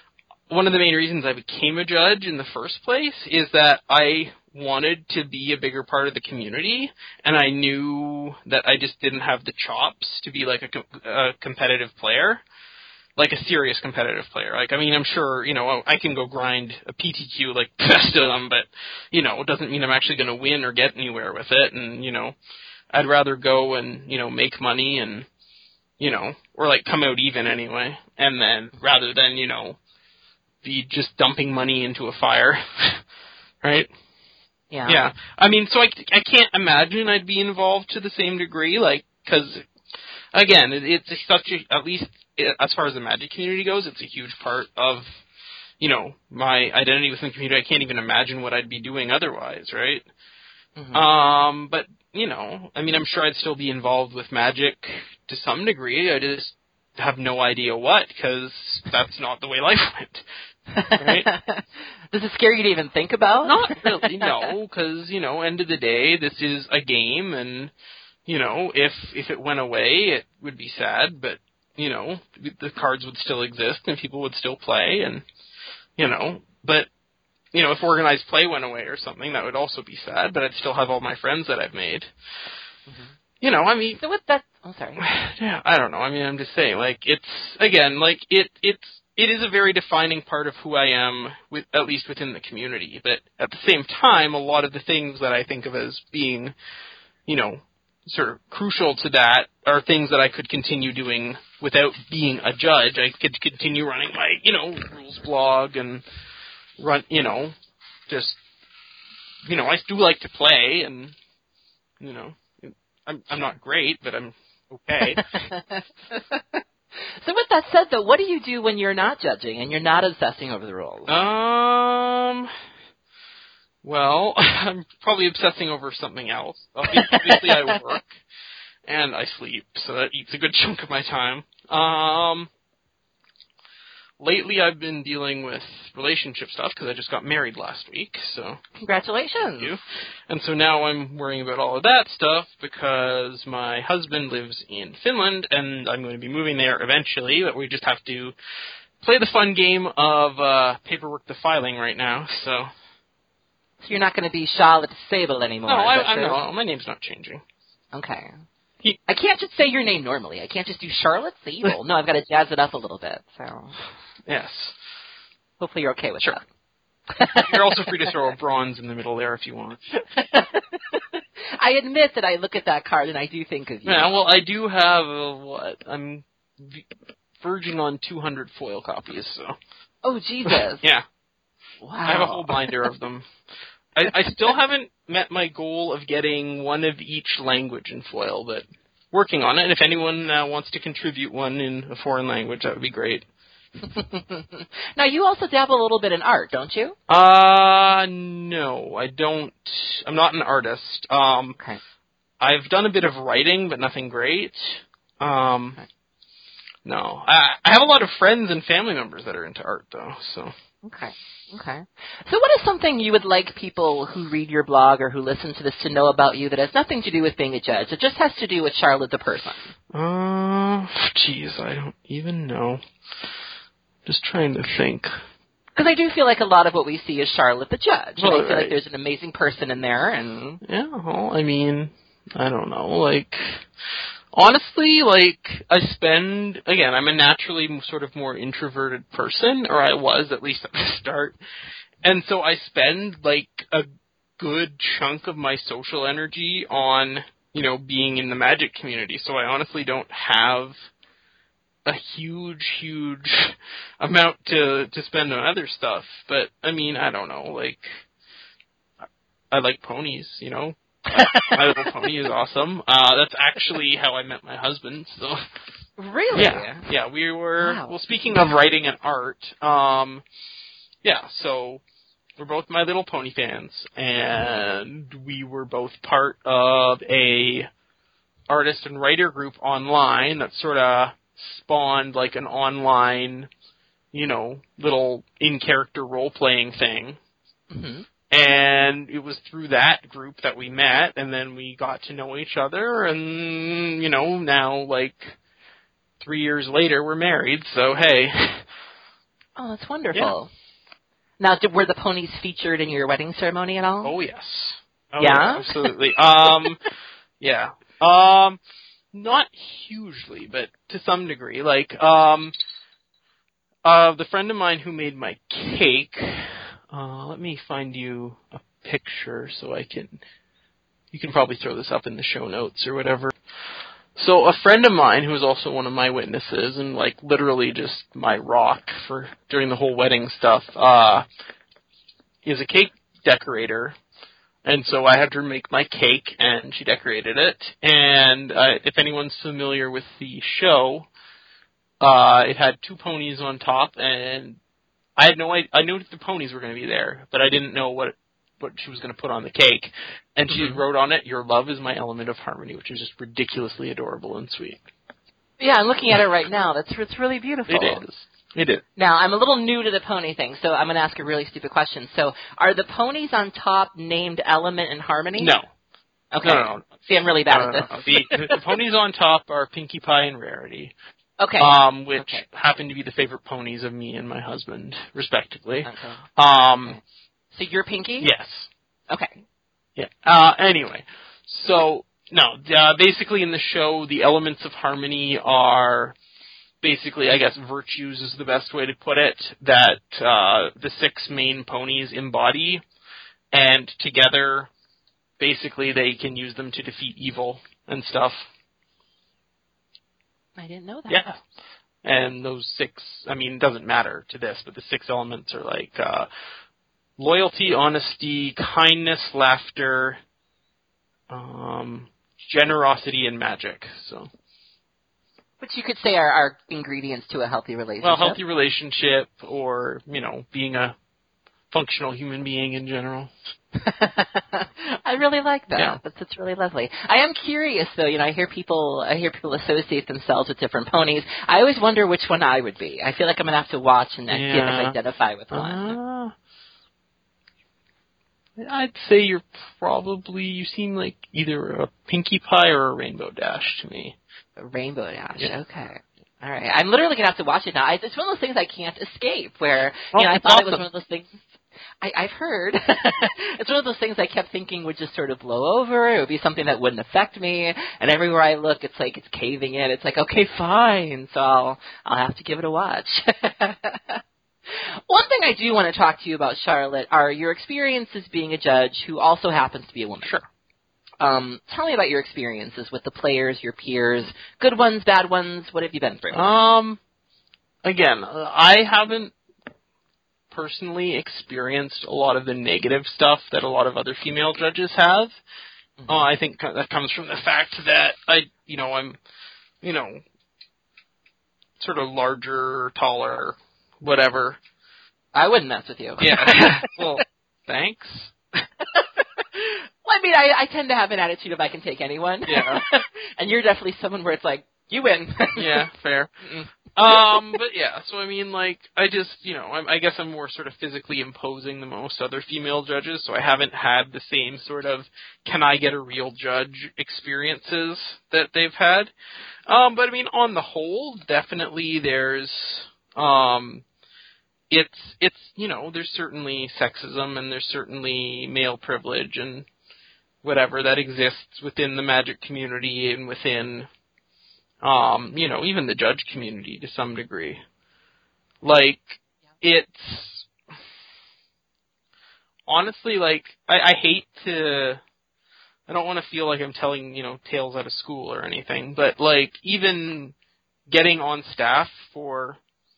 one of the main reasons I became a judge in the first place is that I wanted to be a bigger part of the community, and I knew that I just didn't have the chops to be, like, a, com- a competitive player. Like a serious competitive player. Like, I mean, I'm sure, you know, I can go grind a P T Q like the best of them, but, you know, it doesn't mean I'm actually going to win or get anywhere with it. And, you know, I'd rather go and, you know, make money and, you know, or like come out even anyway. And then rather than, you know, be just dumping money into a fire. Right? Yeah. Yeah. I mean, so I, I can't imagine I'd be involved to the same degree, like, because, again, it, it's such a, at least as far as the Magic community goes, it's a huge part of, you know, my identity within the community. I can't even imagine what I'd be doing otherwise, right? Mm-hmm. Um, but, you know, I mean, I'm sure I'd still be involved with Magic to some degree. I just have no idea what, because that's not the way life went. Right? Does it scare you to even think about? Not really, no, because, you know, end of the day, this is a game, and, you know, if if it went away, it would be sad, but, you know, the cards would still exist, and people would still play, and, you know, but, you know, if organized play went away or something, that would also be sad, but I'd still have all my friends that I've made. Mm-hmm. You know, I mean... So with that... Oh, sorry. Yeah, I don't know. I mean, I'm just saying, like, it's, again, like, it it's... It is a very defining part of who I am, with, at least within the community. But at the same time, a lot of the things that I think of as being, you know, sort of crucial to that are things that I could continue doing without being a judge. I could continue running my, you know, rules blog and run, you know, just, you know, I do like to play, and, you know, I'm I'm not great, but I'm okay. So with that said, though, what do you do when you're not judging and you're not obsessing over the rules? Um, well, I'm probably obsessing over something else. Obviously, I work and I sleep, so that eats a good chunk of my time. Um, lately, I've been dealing with relationship stuff because I just got married last week. So congratulations! Thank you. And so now I'm worrying about all of that stuff because my husband lives in Finland, and I'm going to be moving there eventually. But we just have to play the fun game of uh, paperwork to filing right now. So, so you're not going to be Charlotte Sable anymore? No, I, I'm not. My name's not changing. Okay. He, I can't just say your name normally. I can't just do Charlotte Sable. No, I've got to jazz it up a little bit. So. Yes. Hopefully you're okay with sure. that. You're also free to throw a bronze in the middle there if you want. I admit that I look at that card and I do think of you. Yeah, well, I do have, uh, what, I'm verging on two hundred foil copies, so. Oh, Jesus. Yeah. Wow. I have a whole binder of them. I, I still haven't met my goal of getting one of each language in foil, but working on it, and if anyone uh, wants to contribute one in a foreign language, that would be great. Now, you also dabble a little bit in art, don't you? Uh, no, I don't. I'm not an artist. Um, okay. I've done a bit of writing, but nothing great. Um, no. I, I have a lot of friends and family members that are into art, though, so. Okay. Okay. So what is something you would like people who read your blog or who listen to this to know about you that has nothing to do with being a judge? It just has to do with Charlotte the person. Uh, geez, I don't even know. Just trying to think. Because I do feel like a lot of what we see is Charlotte the judge. Well, and I feel right. like there's an amazing person in there. And yeah, well, I mean, I don't know. Like, honestly, like, I spend, again, I'm a naturally sort of more introverted person, or I was, at least at the start. And so I spend, like, a good chunk of my social energy on, you know, being in the Magic community. So I honestly don't have a huge, huge amount to, to spend on other stuff. But, I mean, I don't know, like, I like ponies, you know? My Little Pony is awesome. Uh, that's actually how I met my husband, so. Really? Yeah, yeah, we were, wow. well, speaking of writing and art, um, yeah, so we're both My Little Pony fans, and we were both part of a artist and writer group online that sort of spawned like an online, you know, little in-character role-playing thing. Mm-hmm. And it was through that group that we met, and then we got to know each other, and, you know, now, like, three years later, we're married, so hey. Oh, that's wonderful. Yeah. Now, did, were the ponies featured in your wedding ceremony at all? Oh, yes. Oh, yeah? yeah? Absolutely. um, yeah. Um, not hugely, but to some degree. Like, um, uh, the friend of mine who made my cake... Uh, let me find you a picture so I can, you can probably throw this up in the show notes or whatever. So a friend of mine who is also one of my witnesses and like literally just my rock for during the whole wedding stuff, uh, is a cake decorator. And so I had her make my cake and she decorated it. And uh, if anyone's familiar with the show, uh, it had two ponies on top and I had no idea. I knew the ponies were going to be there, but I didn't know what what she was going to put on the cake. And she mm-hmm. wrote on it, "Your love is my element of harmony," which is just ridiculously adorable and sweet. Yeah, I'm looking at it right now. That's it's really beautiful. It is. It is. Now, I'm a little new to the pony thing, so I'm going to ask a really stupid question. So, are the ponies on top named Element and Harmony? No. Okay. No, no, no. See, I'm really bad no, at no, this. No, no. The, the ponies on top are Pinkie Pie and Rarity. Okay. Um, which okay. happen to be the favorite ponies of me and my husband, respectively. Okay. Um, okay. So you're Pinkie? Yes. Okay. Yeah. Uh, anyway, so no, uh, basically in the show, the elements of harmony are basically, I guess, virtues is the best way to put it, that uh, the six main ponies embody, and together, basically, they can use them to defeat evil and stuff. I didn't know that. Yeah. And those six, I mean, it doesn't matter to this, but the six elements are like uh, loyalty, honesty, kindness, laughter, um, generosity, and magic. So, which you could say are, are ingredients to a healthy relationship. Well, healthy relationship, or, you know, being a functional human being in general. I really like that. Yeah. That's, that's really lovely. I am curious, though. You know, I hear people, I hear people associate themselves with different ponies. I always wonder which one I would be. I feel like I'm gonna have to watch and yeah. see if I identify with one. Uh, I'd say you're probably, you seem like either a Pinkie Pie or a Rainbow Dash to me. A Rainbow Dash. Yeah. Okay. All right. I'm literally gonna have to watch it now. It's one of those things I can't escape. Where oh, you know, I thought awesome. it was one of those things. I, I've heard. It's one of those things I kept thinking would just sort of blow over. It would be something that wouldn't affect me. And everywhere I look, it's like it's caving in. It's like, okay, fine. So I'll I'll have to give it a watch. One thing I do want to talk to you about, Charlotte, are your experiences being a judge who also happens to be a woman. Sure. Um, tell me about your experiences with the players, your peers, good ones, bad ones. What have you been through? Um, again, I haven't personally experienced a lot of the negative stuff that a lot of other female judges have. Mm-hmm. Uh, I think that comes from the fact that I, you know, I'm, you know, sort of larger, taller, whatever. I wouldn't mess with you. Yeah. Well, thanks. Well, I mean, I, I tend to have an attitude of I can take anyone. Yeah. And you're definitely someone where it's like, You win. Yeah, fair. Um, but yeah, so I mean, like, I just, you know, I, I guess I'm more sort of physically imposing than most other female judges, so I haven't had the same sort of can I get a real judge experiences that they've had. Um, but I mean, on the whole, definitely there's, um, it's, it's, you know, there's certainly sexism and there's certainly male privilege and whatever that exists within the Magic community and within, um, you know, even the judge community to some degree. Like, it's, honestly, like, I, I hate to, I don't want to feel like I'm telling, you know, tales out of school or anything, but, like, even getting on staff for,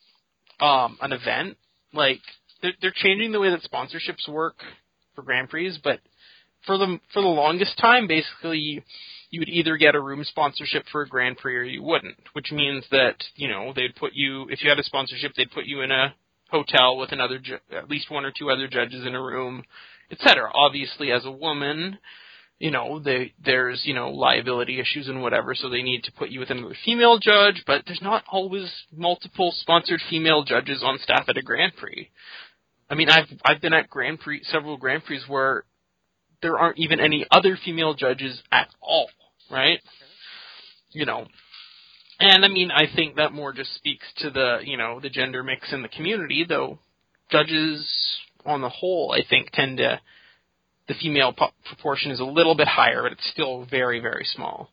um, an event, like, they're, they're changing the way that sponsorships work for Grand Prix, but for the, for the longest time, basically, you would either get a room sponsorship for a Grand Prix or you wouldn't, which means that, you know, they'd put you, if you had a sponsorship, they'd put you in a hotel with another, ju- at least one or two other judges in a room, et cetera. Obviously, as a woman, you know, they, there's, you know, liability issues and whatever, so they need to put you with another female judge, but there's not always multiple sponsored female judges on staff at a Grand Prix. I mean, I've, I've been at Grand Prix, several Grand Prix where there aren't even any other female judges at all. Right? You know, and I mean, I think that more just speaks to the, you know, the gender mix in the community, though judges on the whole, I think, tend to, the female po- proportion is a little bit higher, but it's still very, very small.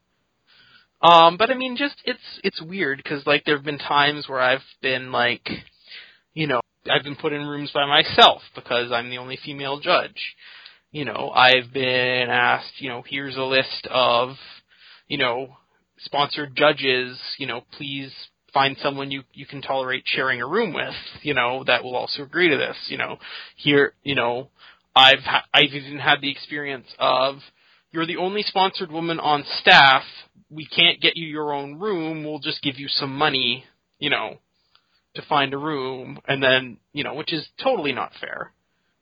Um, but I mean, just, it's, it's weird, because, like, there have been times where I've been, like, you know, I've been put in rooms by myself, because I'm the only female judge. You know, I've been asked, you know, here's a list of, you know, sponsored judges, you know, please find someone you, you can tolerate sharing a room with, you know, that will also agree to this, you know. Here, you know, I've ha- I've even had the experience of, you're the only sponsored woman on staff, we can't get you your own room, we'll just give you some money, you know, to find a room, and then, you know, which is totally not fair.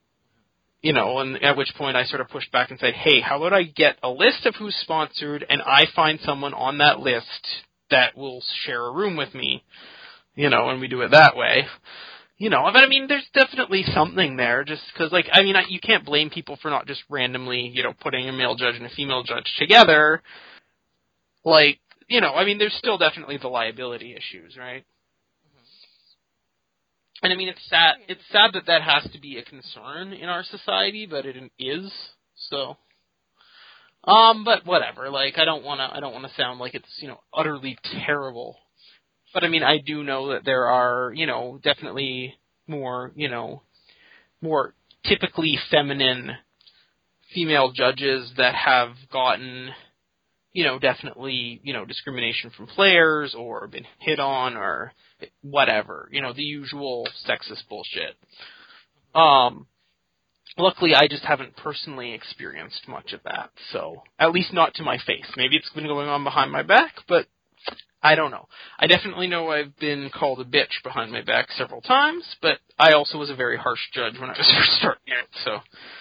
You know, and at which point I sort of pushed back and said, hey, how about I get a list of who's sponsored, and I find someone on that list that will share a room with me, you know, and we do it that way. You know, but I mean, there's definitely something there, just because, like, I mean, I, you can't blame people for not just randomly, you know, putting a male judge and a female judge together. Like, you know, I mean, there's still definitely the liability issues, right? And I mean, it's sad. It's sad that that has to be a concern in our society, but it is. So, um, but whatever. Like, I don't want to. I don't want to sound like it's, you know, utterly terrible. But I mean, I do know that there are, you know, definitely more, you know, more typically feminine female judges that have gotten, you know, definitely, you know, discrimination from players or been hit on or whatever, you know, the usual sexist bullshit. Um, luckily, I just haven't personally experienced much of that, so, at least not to my face. Maybe it's been going on behind my back, but I don't know. I definitely know I've been called a bitch behind my back several times, but I also was a very harsh judge when I was first starting it, so.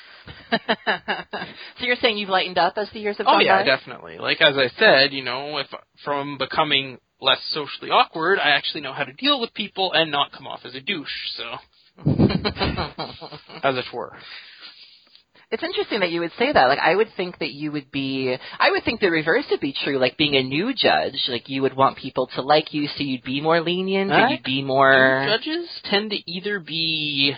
So you're saying you've lightened up as the years have oh, gone yeah, by? definitely. Like, as I said, you know, if from becoming less socially awkward, I actually know how to deal with people and not come off as a douche, so. As it were. It's interesting that you would say that. Like, I would think that you would be, I would think the reverse would be true. Like, being a new judge, like, you would want people to like you, so you'd be more lenient, and you'd be more... New judges tend to either be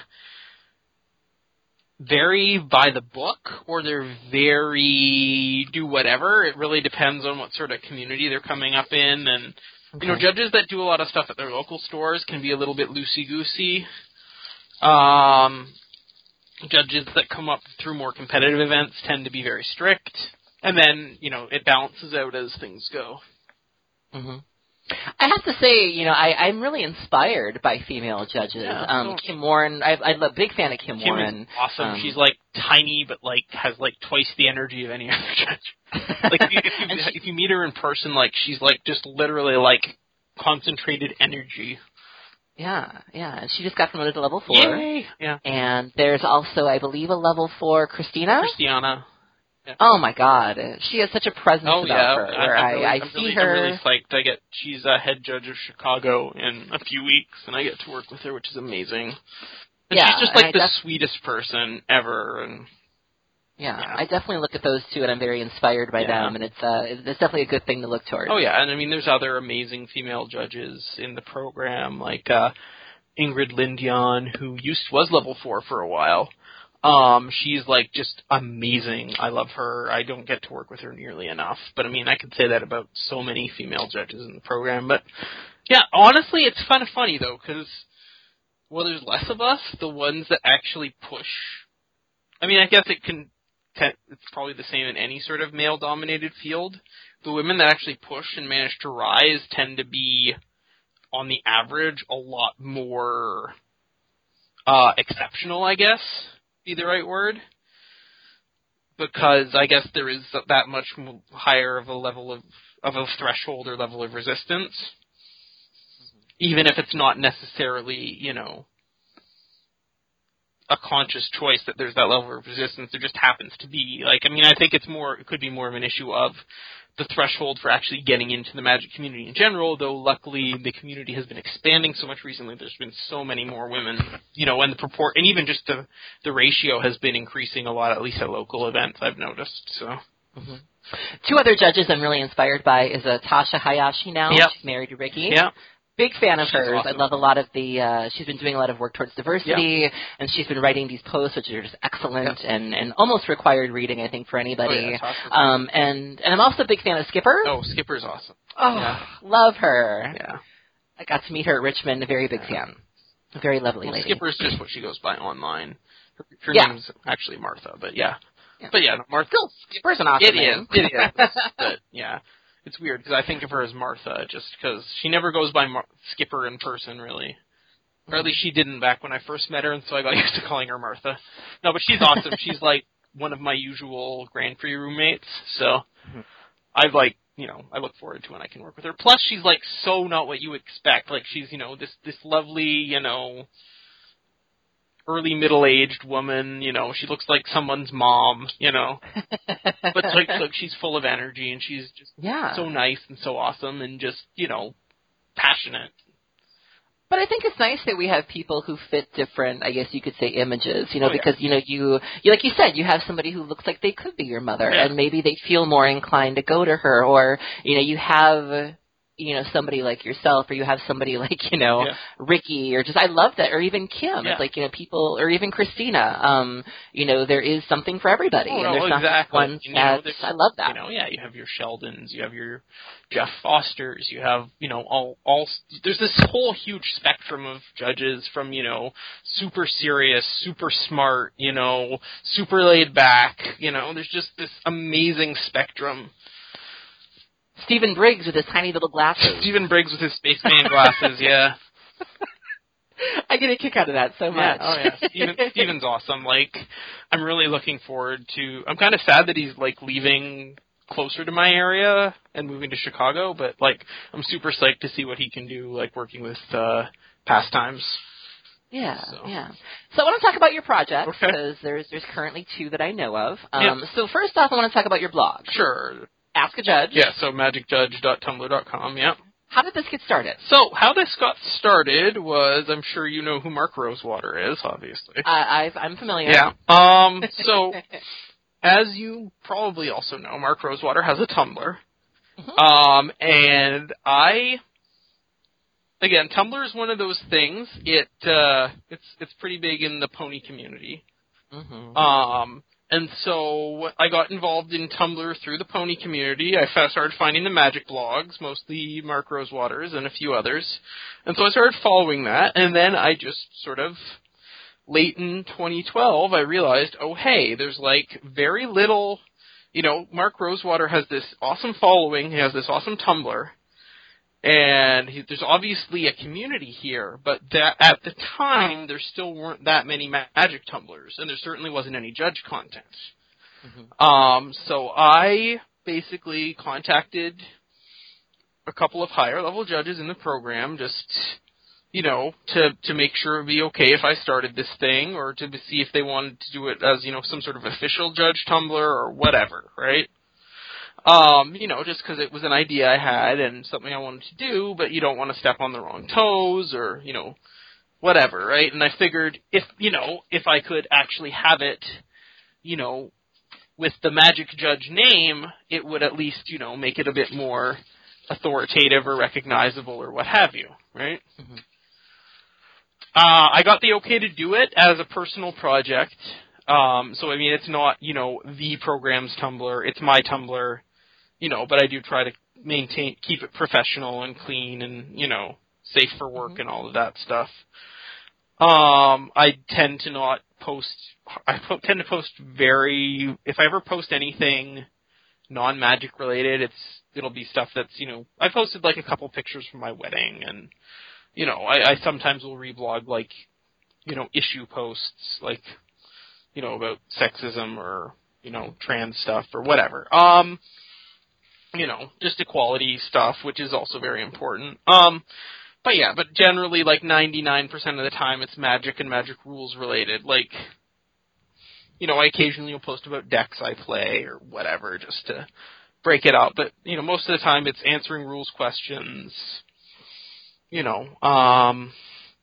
very by the book, or they're very do whatever. It really depends on what sort of community they're coming up in, and, okay. You know, judges that do a lot of stuff at their local stores can be a little bit loosey-goosey. Um... Judges that come up through more competitive events tend to be very strict, and then, you know, it balances out as things go. Mm-hmm. I have to say, you know, I, I'm really inspired by female judges. Yeah, um, so Kim Warren, I, I'm a big fan of Kim, Kim Warren. Is awesome. Um, She's, like, tiny, but, like, has, like, twice the energy of any other judge. Like, if you, if, you, she, if you meet her in person, like, she's, like, just literally, like, concentrated energy. Yeah, yeah, and she just got promoted to level four. Yay! Yeah. And there's also, I believe, a level four Christina. Christiana. Yeah. Oh my God, she has such a presence Oh about yeah, her. Where I'm, I'm I, really, I I'm see really, her. I'm really psyched. I get she's a head judge of Chicago in a few weeks, and I get to work with her, which is amazing. And yeah, she's just like and the def- sweetest person ever, and yeah, yeah. I definitely look at those two, and I'm very inspired by Yeah. them, and it's uh, it's definitely a good thing to look towards. Oh yeah, and I mean, there's other amazing female judges in the program, like uh, Ingrid Lindion, who used was level four for a while. Um, she's like just amazing. I love her. I don't get to work with her nearly enough, but I mean, I could say that about so many female judges in the program. But yeah, honestly, it's kind of funny though, because well, there's less of us, the ones that actually push. I mean, I guess it can. It's probably the same in any sort of male-dominated field. The women that actually push and manage to rise tend to be, on the average, a lot more uh, exceptional, I guess, be the right word. Because I guess there is that much higher of a level of, of a threshold or level of resistance. Even if it's not necessarily, you know, a conscious choice that there's that level of resistance. There just happens to be. Like, I mean, I think it's more, it could be more of an issue of the threshold for actually getting into the Magic community in general, though luckily the community has been expanding so much recently. There's been so many more women, you know, and the purport, and even just the, the ratio has been increasing a lot, at least at local events, I've noticed, so. Mm-hmm. Two other judges I'm really inspired by is uh, Tasha Hayashi now. Yep. She's married to Ricky. Yeah. Big fan of She's hers. awesome. I love a lot of the, uh, she's been doing a lot of work towards diversity, Yep. and she's been writing these posts, which are just excellent Yep. and, and almost required reading, I think, for anybody. Oh, yeah, um, and, and I'm also a big fan of Skipper. Oh, Skipper's awesome. Oh, yeah. love her. Yeah. I got to meet her at Richmond, a very big Yeah. fan. A very lovely Well, lady. Skipper's just what she goes by online. Her, her Yeah. name's actually Martha, but yeah. Yeah. But yeah, no, Martha. Still, Skipper's an awesome It name. is. It is. But yeah, it's weird because I think of her as Martha just because she never goes by Mar- Skipper in person, really. Or at least she didn't back when I first met her, and so I got used to calling her Martha. No, but she's awesome. She's like one of my usual Grand Prix roommates, so Mm-hmm. I like, you know, I look forward to when I can work with her. Plus, she's like so not what you expect. Like she's, you know, this this lovely, you know, early middle-aged woman, you know, she looks like someone's mom, you know, but like, like she's full of energy and she's just yeah. so nice and so awesome and just, you know, passionate. But I think it's nice that we have people who fit different, I guess you could say, images, you know, Oh, yeah. because, you know, you, you, like you said, you have somebody who looks like they could be your mother, Yeah. and maybe they feel more inclined to go to her, or, you know, you have, you know, somebody like yourself, or you have somebody like, you know, Yeah. Ricky, or just, I love that, or even Kim. Yeah. It's like, you know, people, or even Christina, um, you know, there is something for everybody, Oh, and no, there's not exactly. one And, you know, that's, there's- I love that. You know, yeah, you have your Sheldons, you have your Jeff Fosters, you have, you know, all, all, there's this whole huge spectrum of judges from, you know, super serious, super smart, you know, super laid back, you know, there's just this amazing spectrum. Stephen Briggs with his tiny little glasses. Stephen Briggs with his spaceman glasses, yeah. I get a kick out of that so Yeah, much. oh yeah. Steven, Steven's awesome. Like, I'm really looking forward to, I'm kind of sad that he's, like, leaving closer to my area and moving to Chicago, but, like, I'm super psyched to see what he can do, like, working with, uh, Pastimes. Yeah, So. yeah. So I want to talk about your project, Okay. because there's there's currently two that I know of. Um, Yeah. So first off, I want to talk about your blog, Sure. Ask a Judge. Yeah, so magic judge dot tumblr dot com, yeah. How did this get started? So, how this got started was, I'm sure you know who Mark Rosewater is, obviously. I, I've, I'm familiar. Yeah. Um, so, as you probably also know, Mark Rosewater has a Tumblr. Mhm. Um, and I, again, Tumblr is one of those things. It, uh, it's, it's pretty big in the pony community. Mm-hmm. Um, and so I got involved in Tumblr through the pony community. I fa- started finding the magic blogs, mostly Mark Rosewater's and a few others. And so I started following that, and then I just sort of, late in twenty twelve, I realized, oh hey, there's like very little, you know, Mark Rosewater has this awesome following, he has this awesome Tumblr, and he, there's obviously a community here, but that at the time, there still weren't that many ma- magic Tumblrs, and there certainly wasn't any judge content. Mm-hmm. Um, so I basically contacted a couple of higher level judges in the program, just you know, to to make sure it'd be okay if I started this thing, or to see if they wanted to do it as, you know, some sort of official Judge Tumblr or whatever, right? Um, you know, just because it was an idea I had and something I wanted to do, but you don't want to step on the wrong toes or, you know, whatever, right? And I figured if, you know, if I could actually have it, you know, with the Magic Judge name, it would at least, you know, make it a bit more authoritative or recognizable or what have you, right? Mm-hmm. Uh, I got the okay to do it as a personal project. Um, so, I mean, it's not, you know, the program's Tumblr. It's my Tumblr, you know, but I do try to maintain, keep it professional and clean and, you know, safe for work mm-hmm. and all of that stuff. Um, I tend to not post, I po- tend to post very, if I ever post anything non-magic related, it's, it'll be stuff that's, you know, I posted like a couple pictures from my wedding and, you know, I, I sometimes will reblog like, you know, issue posts, like, you know, about sexism or, you know, trans stuff or whatever. Um, you know, just equality stuff, which is also very important. Um, but yeah, but generally like ninety-nine percent of the time it's Magic and Magic rules related. Like, you know, I occasionally will post about decks I play or whatever just to break it up. But, you know, most of the time it's answering rules questions, you know, um...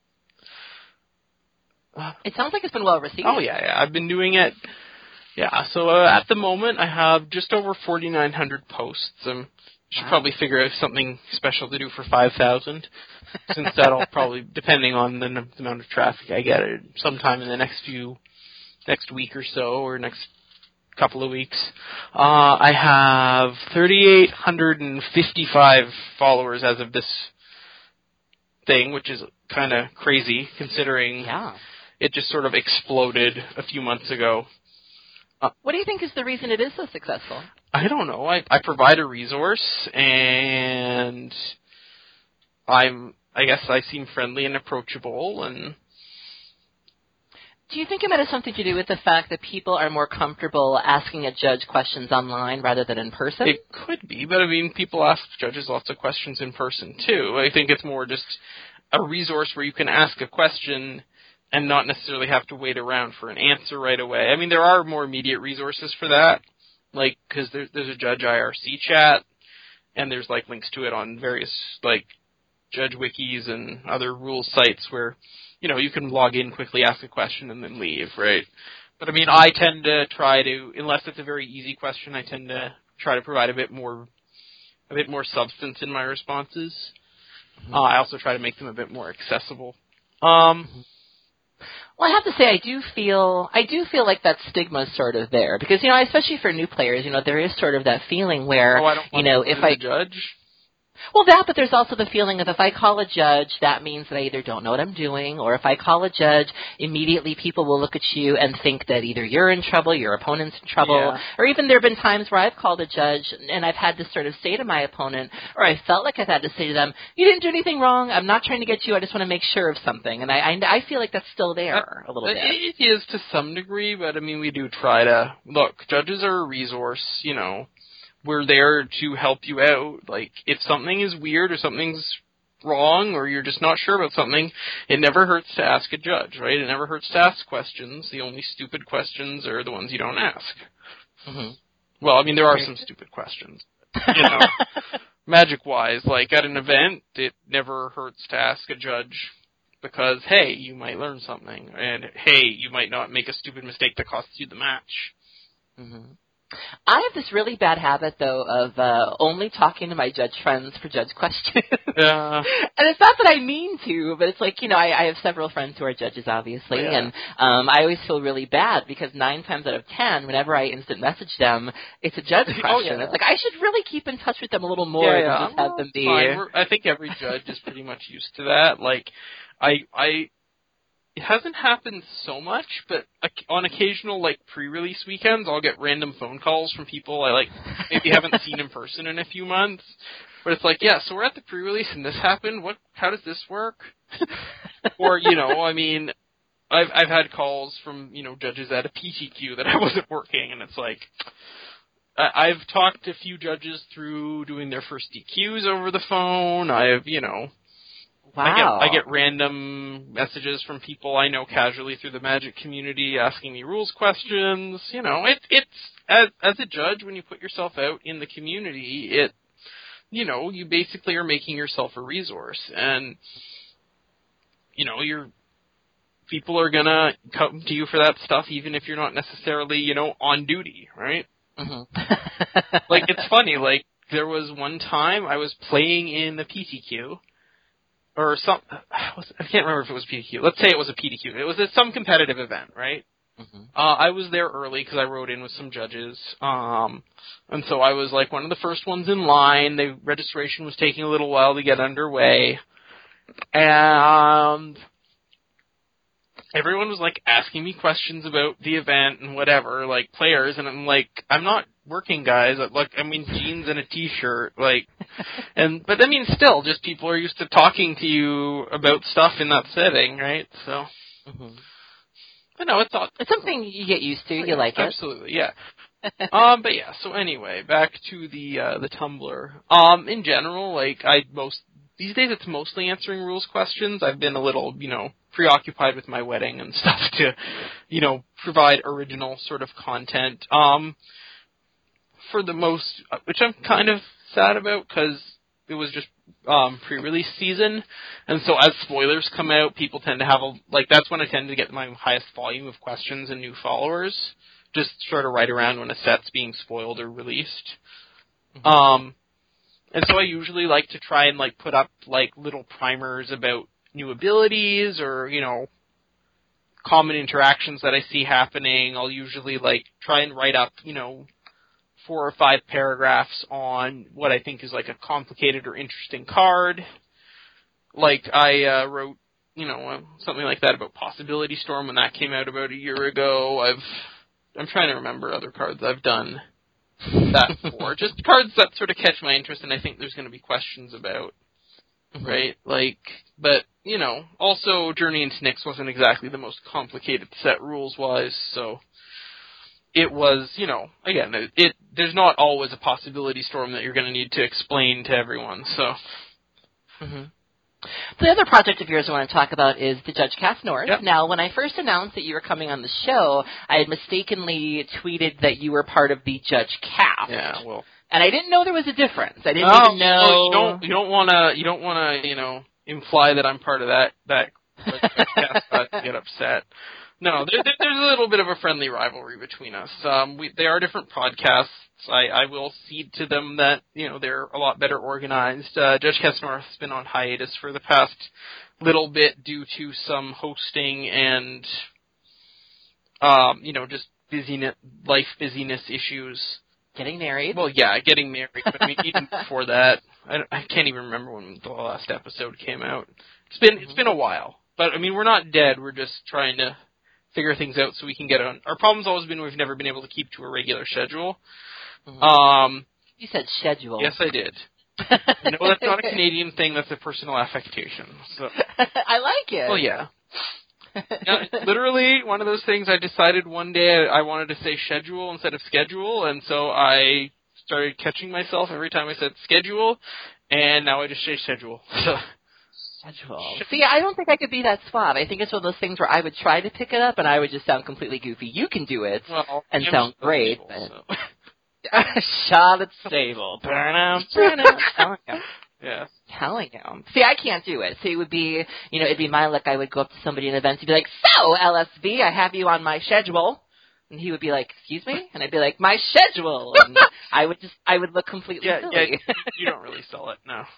It sounds like it's been well received. Oh, yeah, yeah. I've been doing it. Yeah, so uh, at the moment I have just over forty-nine hundred posts. I should wow. probably figure out something special to do for five thousand, since that'll probably, depending on the, n- the amount of traffic I get, it sometime in the next few, next week or so, or next couple of weeks. Uh, I have three thousand eight hundred fifty-five followers as of this thing, which is kind of crazy, considering... Yeah. It just sort of exploded a few months ago. Uh, what do you think is the reason it is so successful? I don't know. I, I provide a resource, and I'm, I guess I seem friendly and approachable. And do you think it might have something to do with the fact that people are more comfortable asking a judge questions online rather than in person? It could be, but I mean, people ask judges lots of questions in person, too. I think it's more just a resource where you can ask a question and not necessarily have to wait around for an answer right away. I mean, there are more immediate resources for that, like, because there, there's a Judge I R C chat, and there's, like, links to it on various, like, Judge Wikis and other rules sites where, you know, you can log in, quickly ask a question, and then leave, right? But, I mean, I tend to try to, unless it's a very easy question, I tend to try to provide a bit more, a bit more substance in my responses. Mm-hmm. Uh, I also try to make them a bit more accessible. Um... Mm-hmm. Well, I have to say, I do feel, I do feel like that stigma is sort of there because, you know, especially for new players, you know, there is sort of that feeling where, oh, I don't you know, to if I judge. Well, that, but there's also the feeling of if I call a judge, that means that I either don't know what I'm doing, or if I call a judge, immediately people will look at you and think that either you're in trouble, your opponent's in trouble, yeah. or even there have been times where I've called a judge and I've had to sort of say to my opponent, or I felt like I've had to say to them, you didn't do anything wrong, I'm not trying to get you, I just want to make sure of something. And I, I, I feel like that's still there uh, a little bit. It is to some degree, but I mean, we do try to, look, judges are a resource, you know. We're there to help you out. Like, if something is weird or something's wrong or you're just not sure about something, it never hurts to ask a judge, right? It never hurts to ask questions. The only stupid questions are the ones you don't ask. Mm-hmm. Well, I mean, there are some stupid questions. You know, magic-wise, like at an event, it never hurts to ask a judge because, hey, you might learn something. And, hey, you might not make a stupid mistake that costs you the match. Mm-hmm. I have this really bad habit, though, of uh, only talking to my judge friends for judge questions. Yeah. And it's not that I mean to, but it's like, you know, I, I have several friends who are judges, obviously, yeah. and um, I always feel really bad because nine times out of ten, whenever I instant message them, it's a judge question. Oh, yeah. It's like, I should really keep in touch with them a little more yeah, yeah. than just have them be... We're, I think every judge is pretty much used to that. Like, I... I It hasn't happened so much, but on occasional, like, pre-release weekends, I'll get random phone calls from people I, like, maybe haven't seen in person in a few months. But it's like, yeah, so we're at the pre-release and this happened. What? How does this work? Or, you know, I mean, I've I've had calls from, you know, judges at a P T Q that I wasn't working, and it's like, I, I've talked to a few judges through doing their first D Qs over the phone. I've, you know... Wow. I get I get random messages from people I know casually through the Magic community asking me rules questions. You know, it, it's as as a judge, when you put yourself out in the community, it you know you basically are making yourself a resource, and you know you're people are gonna come to you for that stuff, even if you're not necessarily you know on duty, right? Mm-hmm. Like it's funny, like there was one time I was playing in the P T Q. Or some, I can't remember if it was P T Q. Let's say it was a P T Q. It was at some competitive event, right? Mm-hmm. Uh, I was there early because I rode in with some judges. Um, and so I was like one of the first ones in line. The registration was taking a little while to get underway. And everyone was like asking me questions about the event and whatever, like players. And I'm like, I'm not working, guys. Like, I mean, jeans and a t-shirt, like, and, but I mean, still, just people are used to talking to you about stuff in that setting, right? So, mm-hmm. I know, it's all, it's something you get used to, oh, you yeah, like absolutely, it. Absolutely, yeah. um, but yeah, so anyway, back to the, uh, the Tumblr. Um, in general, like, I most, these days it's mostly answering rules questions. I've been a little, you know, preoccupied with my wedding and stuff to, you know, provide original sort of content. Um, for the most, which I'm kind of sad about because it was just um, pre-release season, and so as spoilers come out, people tend to have a, like, that's when I tend to get my highest volume of questions and new followers, just sort of right around when a set's being spoiled or released. Mm-hmm. Um, and so I usually like to try and, like, put up, like, little primers about new abilities or, you know, common interactions that I see happening. I'll usually, like, try and write up, you know, four or five paragraphs on what I think is like a complicated or interesting card. Like I uh, wrote, you know, uh, something like that about Possibility Storm when that came out about a year ago. I've, I'm trying to remember other cards I've done that for. Just cards that sort of catch my interest and I think there's going to be questions about, mm-hmm. right? Like, but, you know, also Journey into Nyx wasn't exactly the most complicated set rules-wise, so it was, you know, again, it, it there's not always a Possibility Storm that you're going to need to explain to everyone, so. Mm-hmm. The other project of yours I want to talk about is the Judge Cast North. Yep. Now, when I first announced that you were coming on the show, I had mistakenly tweeted that you were part of the Judge Cast. Yeah, well. And I didn't know there was a difference. I didn't oh, even know. Oh, you don't, you don't want to, you don't want to, you know, imply that I'm part of that, that Judge Cast but get upset. No, there, there, there's a little bit of a friendly rivalry between us. Um, we, they are different podcasts. I, I will cede to them that, you know, they're a lot better organized. Uh, Judge Cast North has been on hiatus for the past little bit due to some hosting and, um, you know, just busyness, life busyness issues. Getting married? Well, yeah, getting married. But I mean, even before that, I, I can't even remember when the last episode came out. It's been, mm-hmm. it's been a while. But, I mean, we're not dead. We're just trying to figure things out so we can get on. Our problem's always been we've never been able to keep to a regular schedule. Mm-hmm. Um, you said schedule. Yes, I did. No, that's not a Canadian thing. That's a personal affectation. So. I like it. Well, yeah. Now, literally, one of those things I decided one day I wanted to say schedule instead of schedule, and so I started catching myself every time I said schedule, and now I just say schedule. So. Schedule. See, I don't think I could be that suave. I think it's one of those things where I would try to pick it up, and I would just sound completely goofy. You can do it well, and sound great. Stable, but... so. Charlotte Stable. Burn burn telling you. Yeah. Telling you. See, I can't do it. See, it would be, you know, it'd be my luck. I would go up to somebody in events and be like, so, L S V, I have you on my schedule. And he would be like, excuse me? And I'd be like, my schedule. And I would just, I would look completely yeah, silly. Yeah, you don't really sell it, no.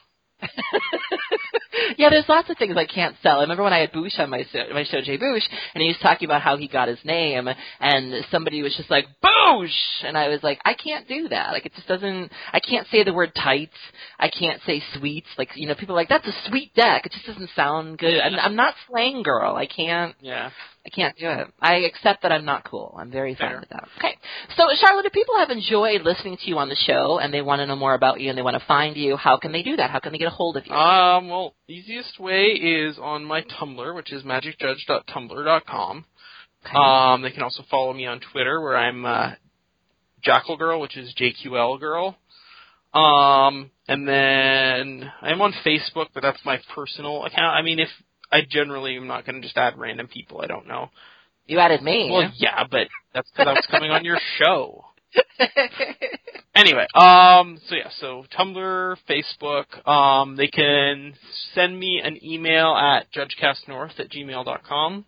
Yeah, there's lots of things I can't sell. I remember when I had Boosh on my show, my show, Jay Boosh, and he was talking about how he got his name, and somebody was just like, Boosh! And I was like, I can't do that. Like, it just doesn't, I can't say the word tights. I can't say sweets. Like, you know, people are like, that's a sweet deck. It just doesn't sound good. I'm, I'm not slang girl. I can't. Yeah. I can't do it. I accept that I'm not cool. I'm very fine Fair. with that. Okay. So, Charlotte, if people have enjoyed listening to you on the show and they want to know more about you and they want to find you, how can they do that? How can they get a hold of you? Um, well, easiest way is on my Tumblr, which is magic judge dot tumblr dot com. Okay. Um, they can also follow me on Twitter, where I'm uh, Jackal Girl, which is J Q L Girl. Um, and then I'm on Facebook, but that's my personal account. I mean, if I generally am not going to just add random people I don't know. You added me. Well, yeah, but that's because I was coming on your show. Anyway, um, so yeah, so Tumblr, Facebook, um, they can send me an email at judgecastnorth at gmail dot com.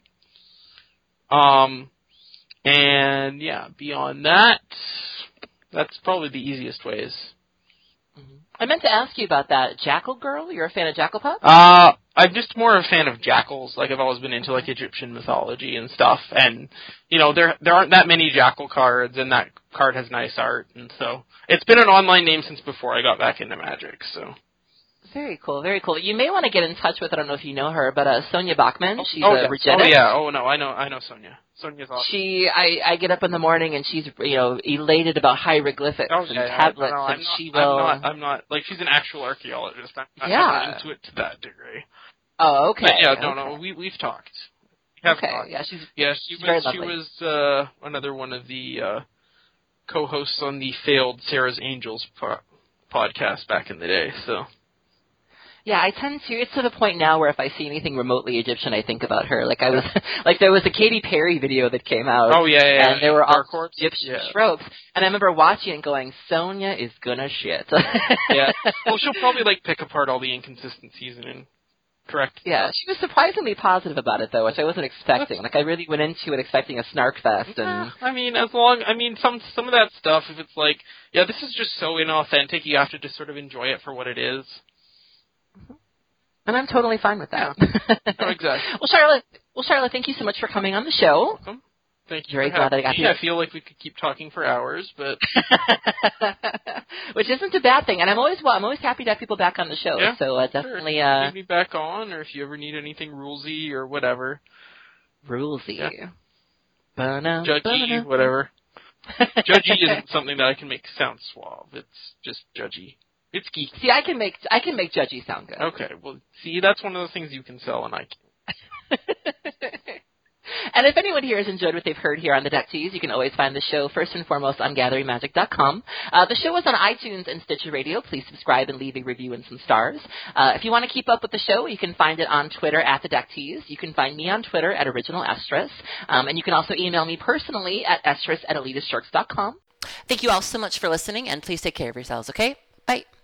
Um, and yeah, beyond that, that's probably the easiest ways. Mm-hmm. I meant to ask you about that Jackal Girl. You're a fan of Jackal Pup? Uh, I'm just more a fan of jackals. Like, I've always been into, like, Egyptian mythology and stuff. And, you know, there there aren't that many jackal cards, and that card has nice art. And so, it's been an online name since before I got back into Magic, so. Very cool, very cool. You may want to get in touch with, I don't know if you know her, but uh, Sonia Bachman. Oh, she's oh, a yes. Regenix. Oh, yeah. Oh, no, I know I know Sonia. Sonia's awesome. She, I, I get up in the morning and she's, you know, elated about hieroglyphics oh, and yeah, tablets, no, no, and I'm not, she will. I'm not, I'm not, like, she's an actual archaeologist. I'm not, yeah. I'm not into it to that degree. Oh, okay. But yeah, okay. no, no, we, we've talked. We have okay, talked. yeah, she's, yeah, she she's very was, she lovely. was, uh, another one of the, uh, co-hosts on the failed Sarah's Angels po- podcast back in the day, so. Yeah, I tend to. It's to the point now where if I see anything remotely Egyptian, I think about her. Like I was, like there was a Katy Perry video that came out. Oh yeah, yeah. And there were all Dark Egyptian yeah. tropes, and I remember watching and going, "Sonia is gonna shit." yeah. Well, she'll probably like pick apart all the inconsistencies and in correct. Yeah, stuff. she was surprisingly positive about it though, which I wasn't expecting. Like I really went into it expecting a snark fest, and I mean, as long, I mean, some some of that stuff. If it's like, yeah, this is just so inauthentic, you have to just sort of enjoy it for what it is. Mm-hmm. And I'm totally fine with that. Yeah. Oh, exactly. Well, Charlotte, well, Charlotte, thank you so much for coming on the show. Welcome. Thank you. Very for glad that I got me. you. I feel like we could keep talking for hours, but which isn't a bad thing. And I'm always well, I'm always happy to have people back on the show. Yeah, so uh, definitely sure. uh, Get me back on, or if you ever need anything rulesy or whatever, rulesy, yeah. Ba-na, judgy, ba-na. whatever. Judgy isn't something that I can make sound suave. It's just judgy. It's geeky. See, I can make I can make judgy sound good. Okay, well, see, that's one of the things you can sell, and I can't. And if anyone here has enjoyed what they've heard here on the Deck Tease, you can always find the show first and foremost on gathering magic dot com. Uh, the show is on iTunes and Stitcher Radio. Please subscribe and leave a review and some stars. Uh, if you want to keep up with the show, you can find it on Twitter at the Deck Tease. You can find me on Twitter at Original Estrus. Um, and you can also email me personally at estrus at elitist sharks dot com. Thank you all so much for listening, and please take care of yourselves, okay? Bye.